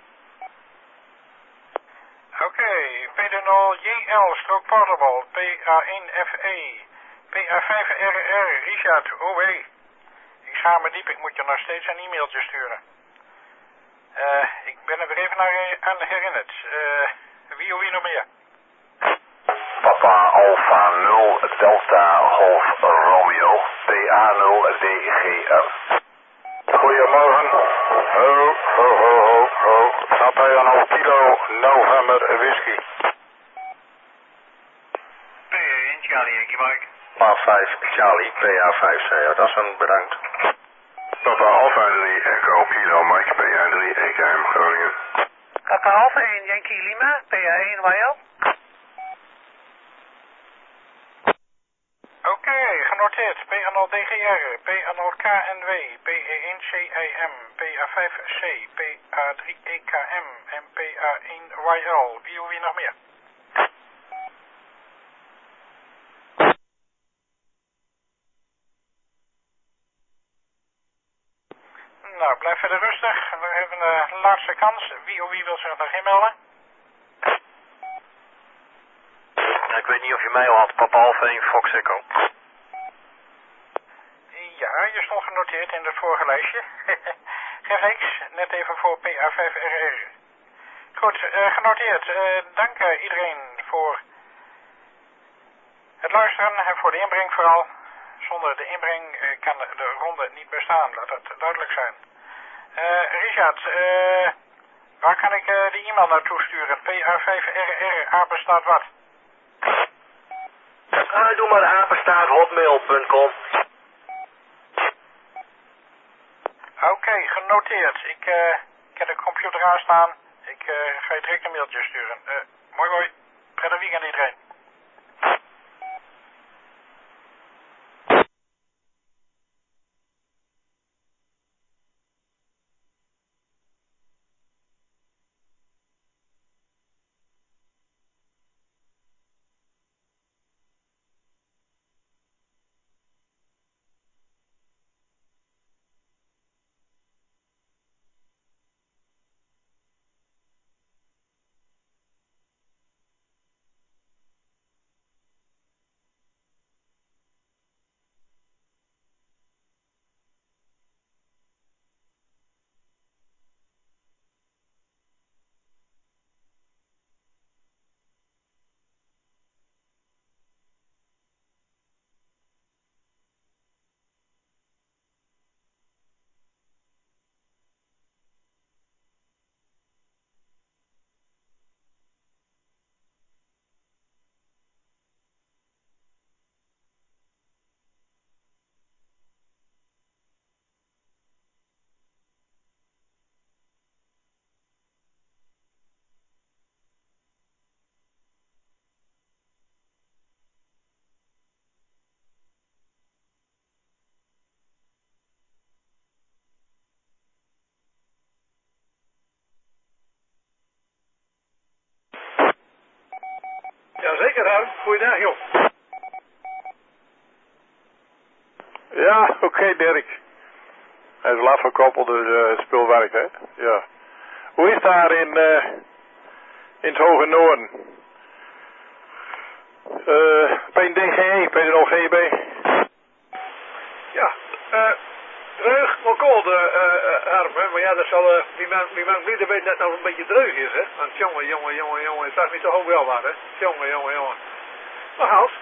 Speaker 10: Oké, PD0 JL Stroke Portable. PA1 FE. PA5 RR Richard OW. Ik schaam me diep, ik moet je nog steeds een e-mailtje sturen. Ik ben er weer even aan herinnerd. Wie nog meer?
Speaker 14: Papa Alpha 0 Delta Golf Romeo. PA0 DGR.
Speaker 3: Goedemorgen. Ho, ho, ho, ho, ho. Papa Jan Kilo November Whisky.
Speaker 8: PA1 Charlie Yankee Mike.
Speaker 14: PA 5 Charlie PA5 CEO. Dat is een bedankt.
Speaker 3: Papa Alpha 3 Echo Kilo Mike PA3 EKM Groningen.
Speaker 8: Papa Alpha 1 Yankee Lima. PA1 YL.
Speaker 10: Oké, genoteerd. PA0 DGR, PA0 KNW, PE1 CIM, PA5C, PA3 EKM en PA1 YL. Wie nog meer? Nou, blijf verder rustig. We hebben de laatste kans. Wie wil zich nog inmelden?
Speaker 14: Ik weet niet of je mij al had. Papa Alpha 1 Fox Echo.
Speaker 10: Ja, je stond genoteerd in het vorige lijstje. Geen niks, net even voor PA5RR. Goed, genoteerd. Dank iedereen voor het luisteren en voor de inbreng vooral. Zonder de inbreng kan de ronde niet bestaan, laat het duidelijk zijn. Richard, waar kan ik de e-mail naartoe sturen? PA5RR, apenstaat wat?
Speaker 14: Doe maar apenstaarthotmail.com.
Speaker 10: Oké, genoteerd. Ik heb de computer aanstaan. Ik ga je direct een mailtje sturen. Mooi. Prettig weekend iedereen.
Speaker 13: Harm. Goeiedag, joh.
Speaker 1: Ja, oké, Dirk. Hij is wel afgekoppeld, dus het spul werkt, hè? Ja. Hoe is het daar in het Hoge Noorden? Ben je DGE, ben je er al GB?
Speaker 13: Ja, dreug, maar koud, Harm, hè. Maar ja, dat zal, wie man blieden weet dat het nou een beetje dreug is, hè. Want jongen, het zag niet zo hoog wel waar, hè. Jongen. Maar houd.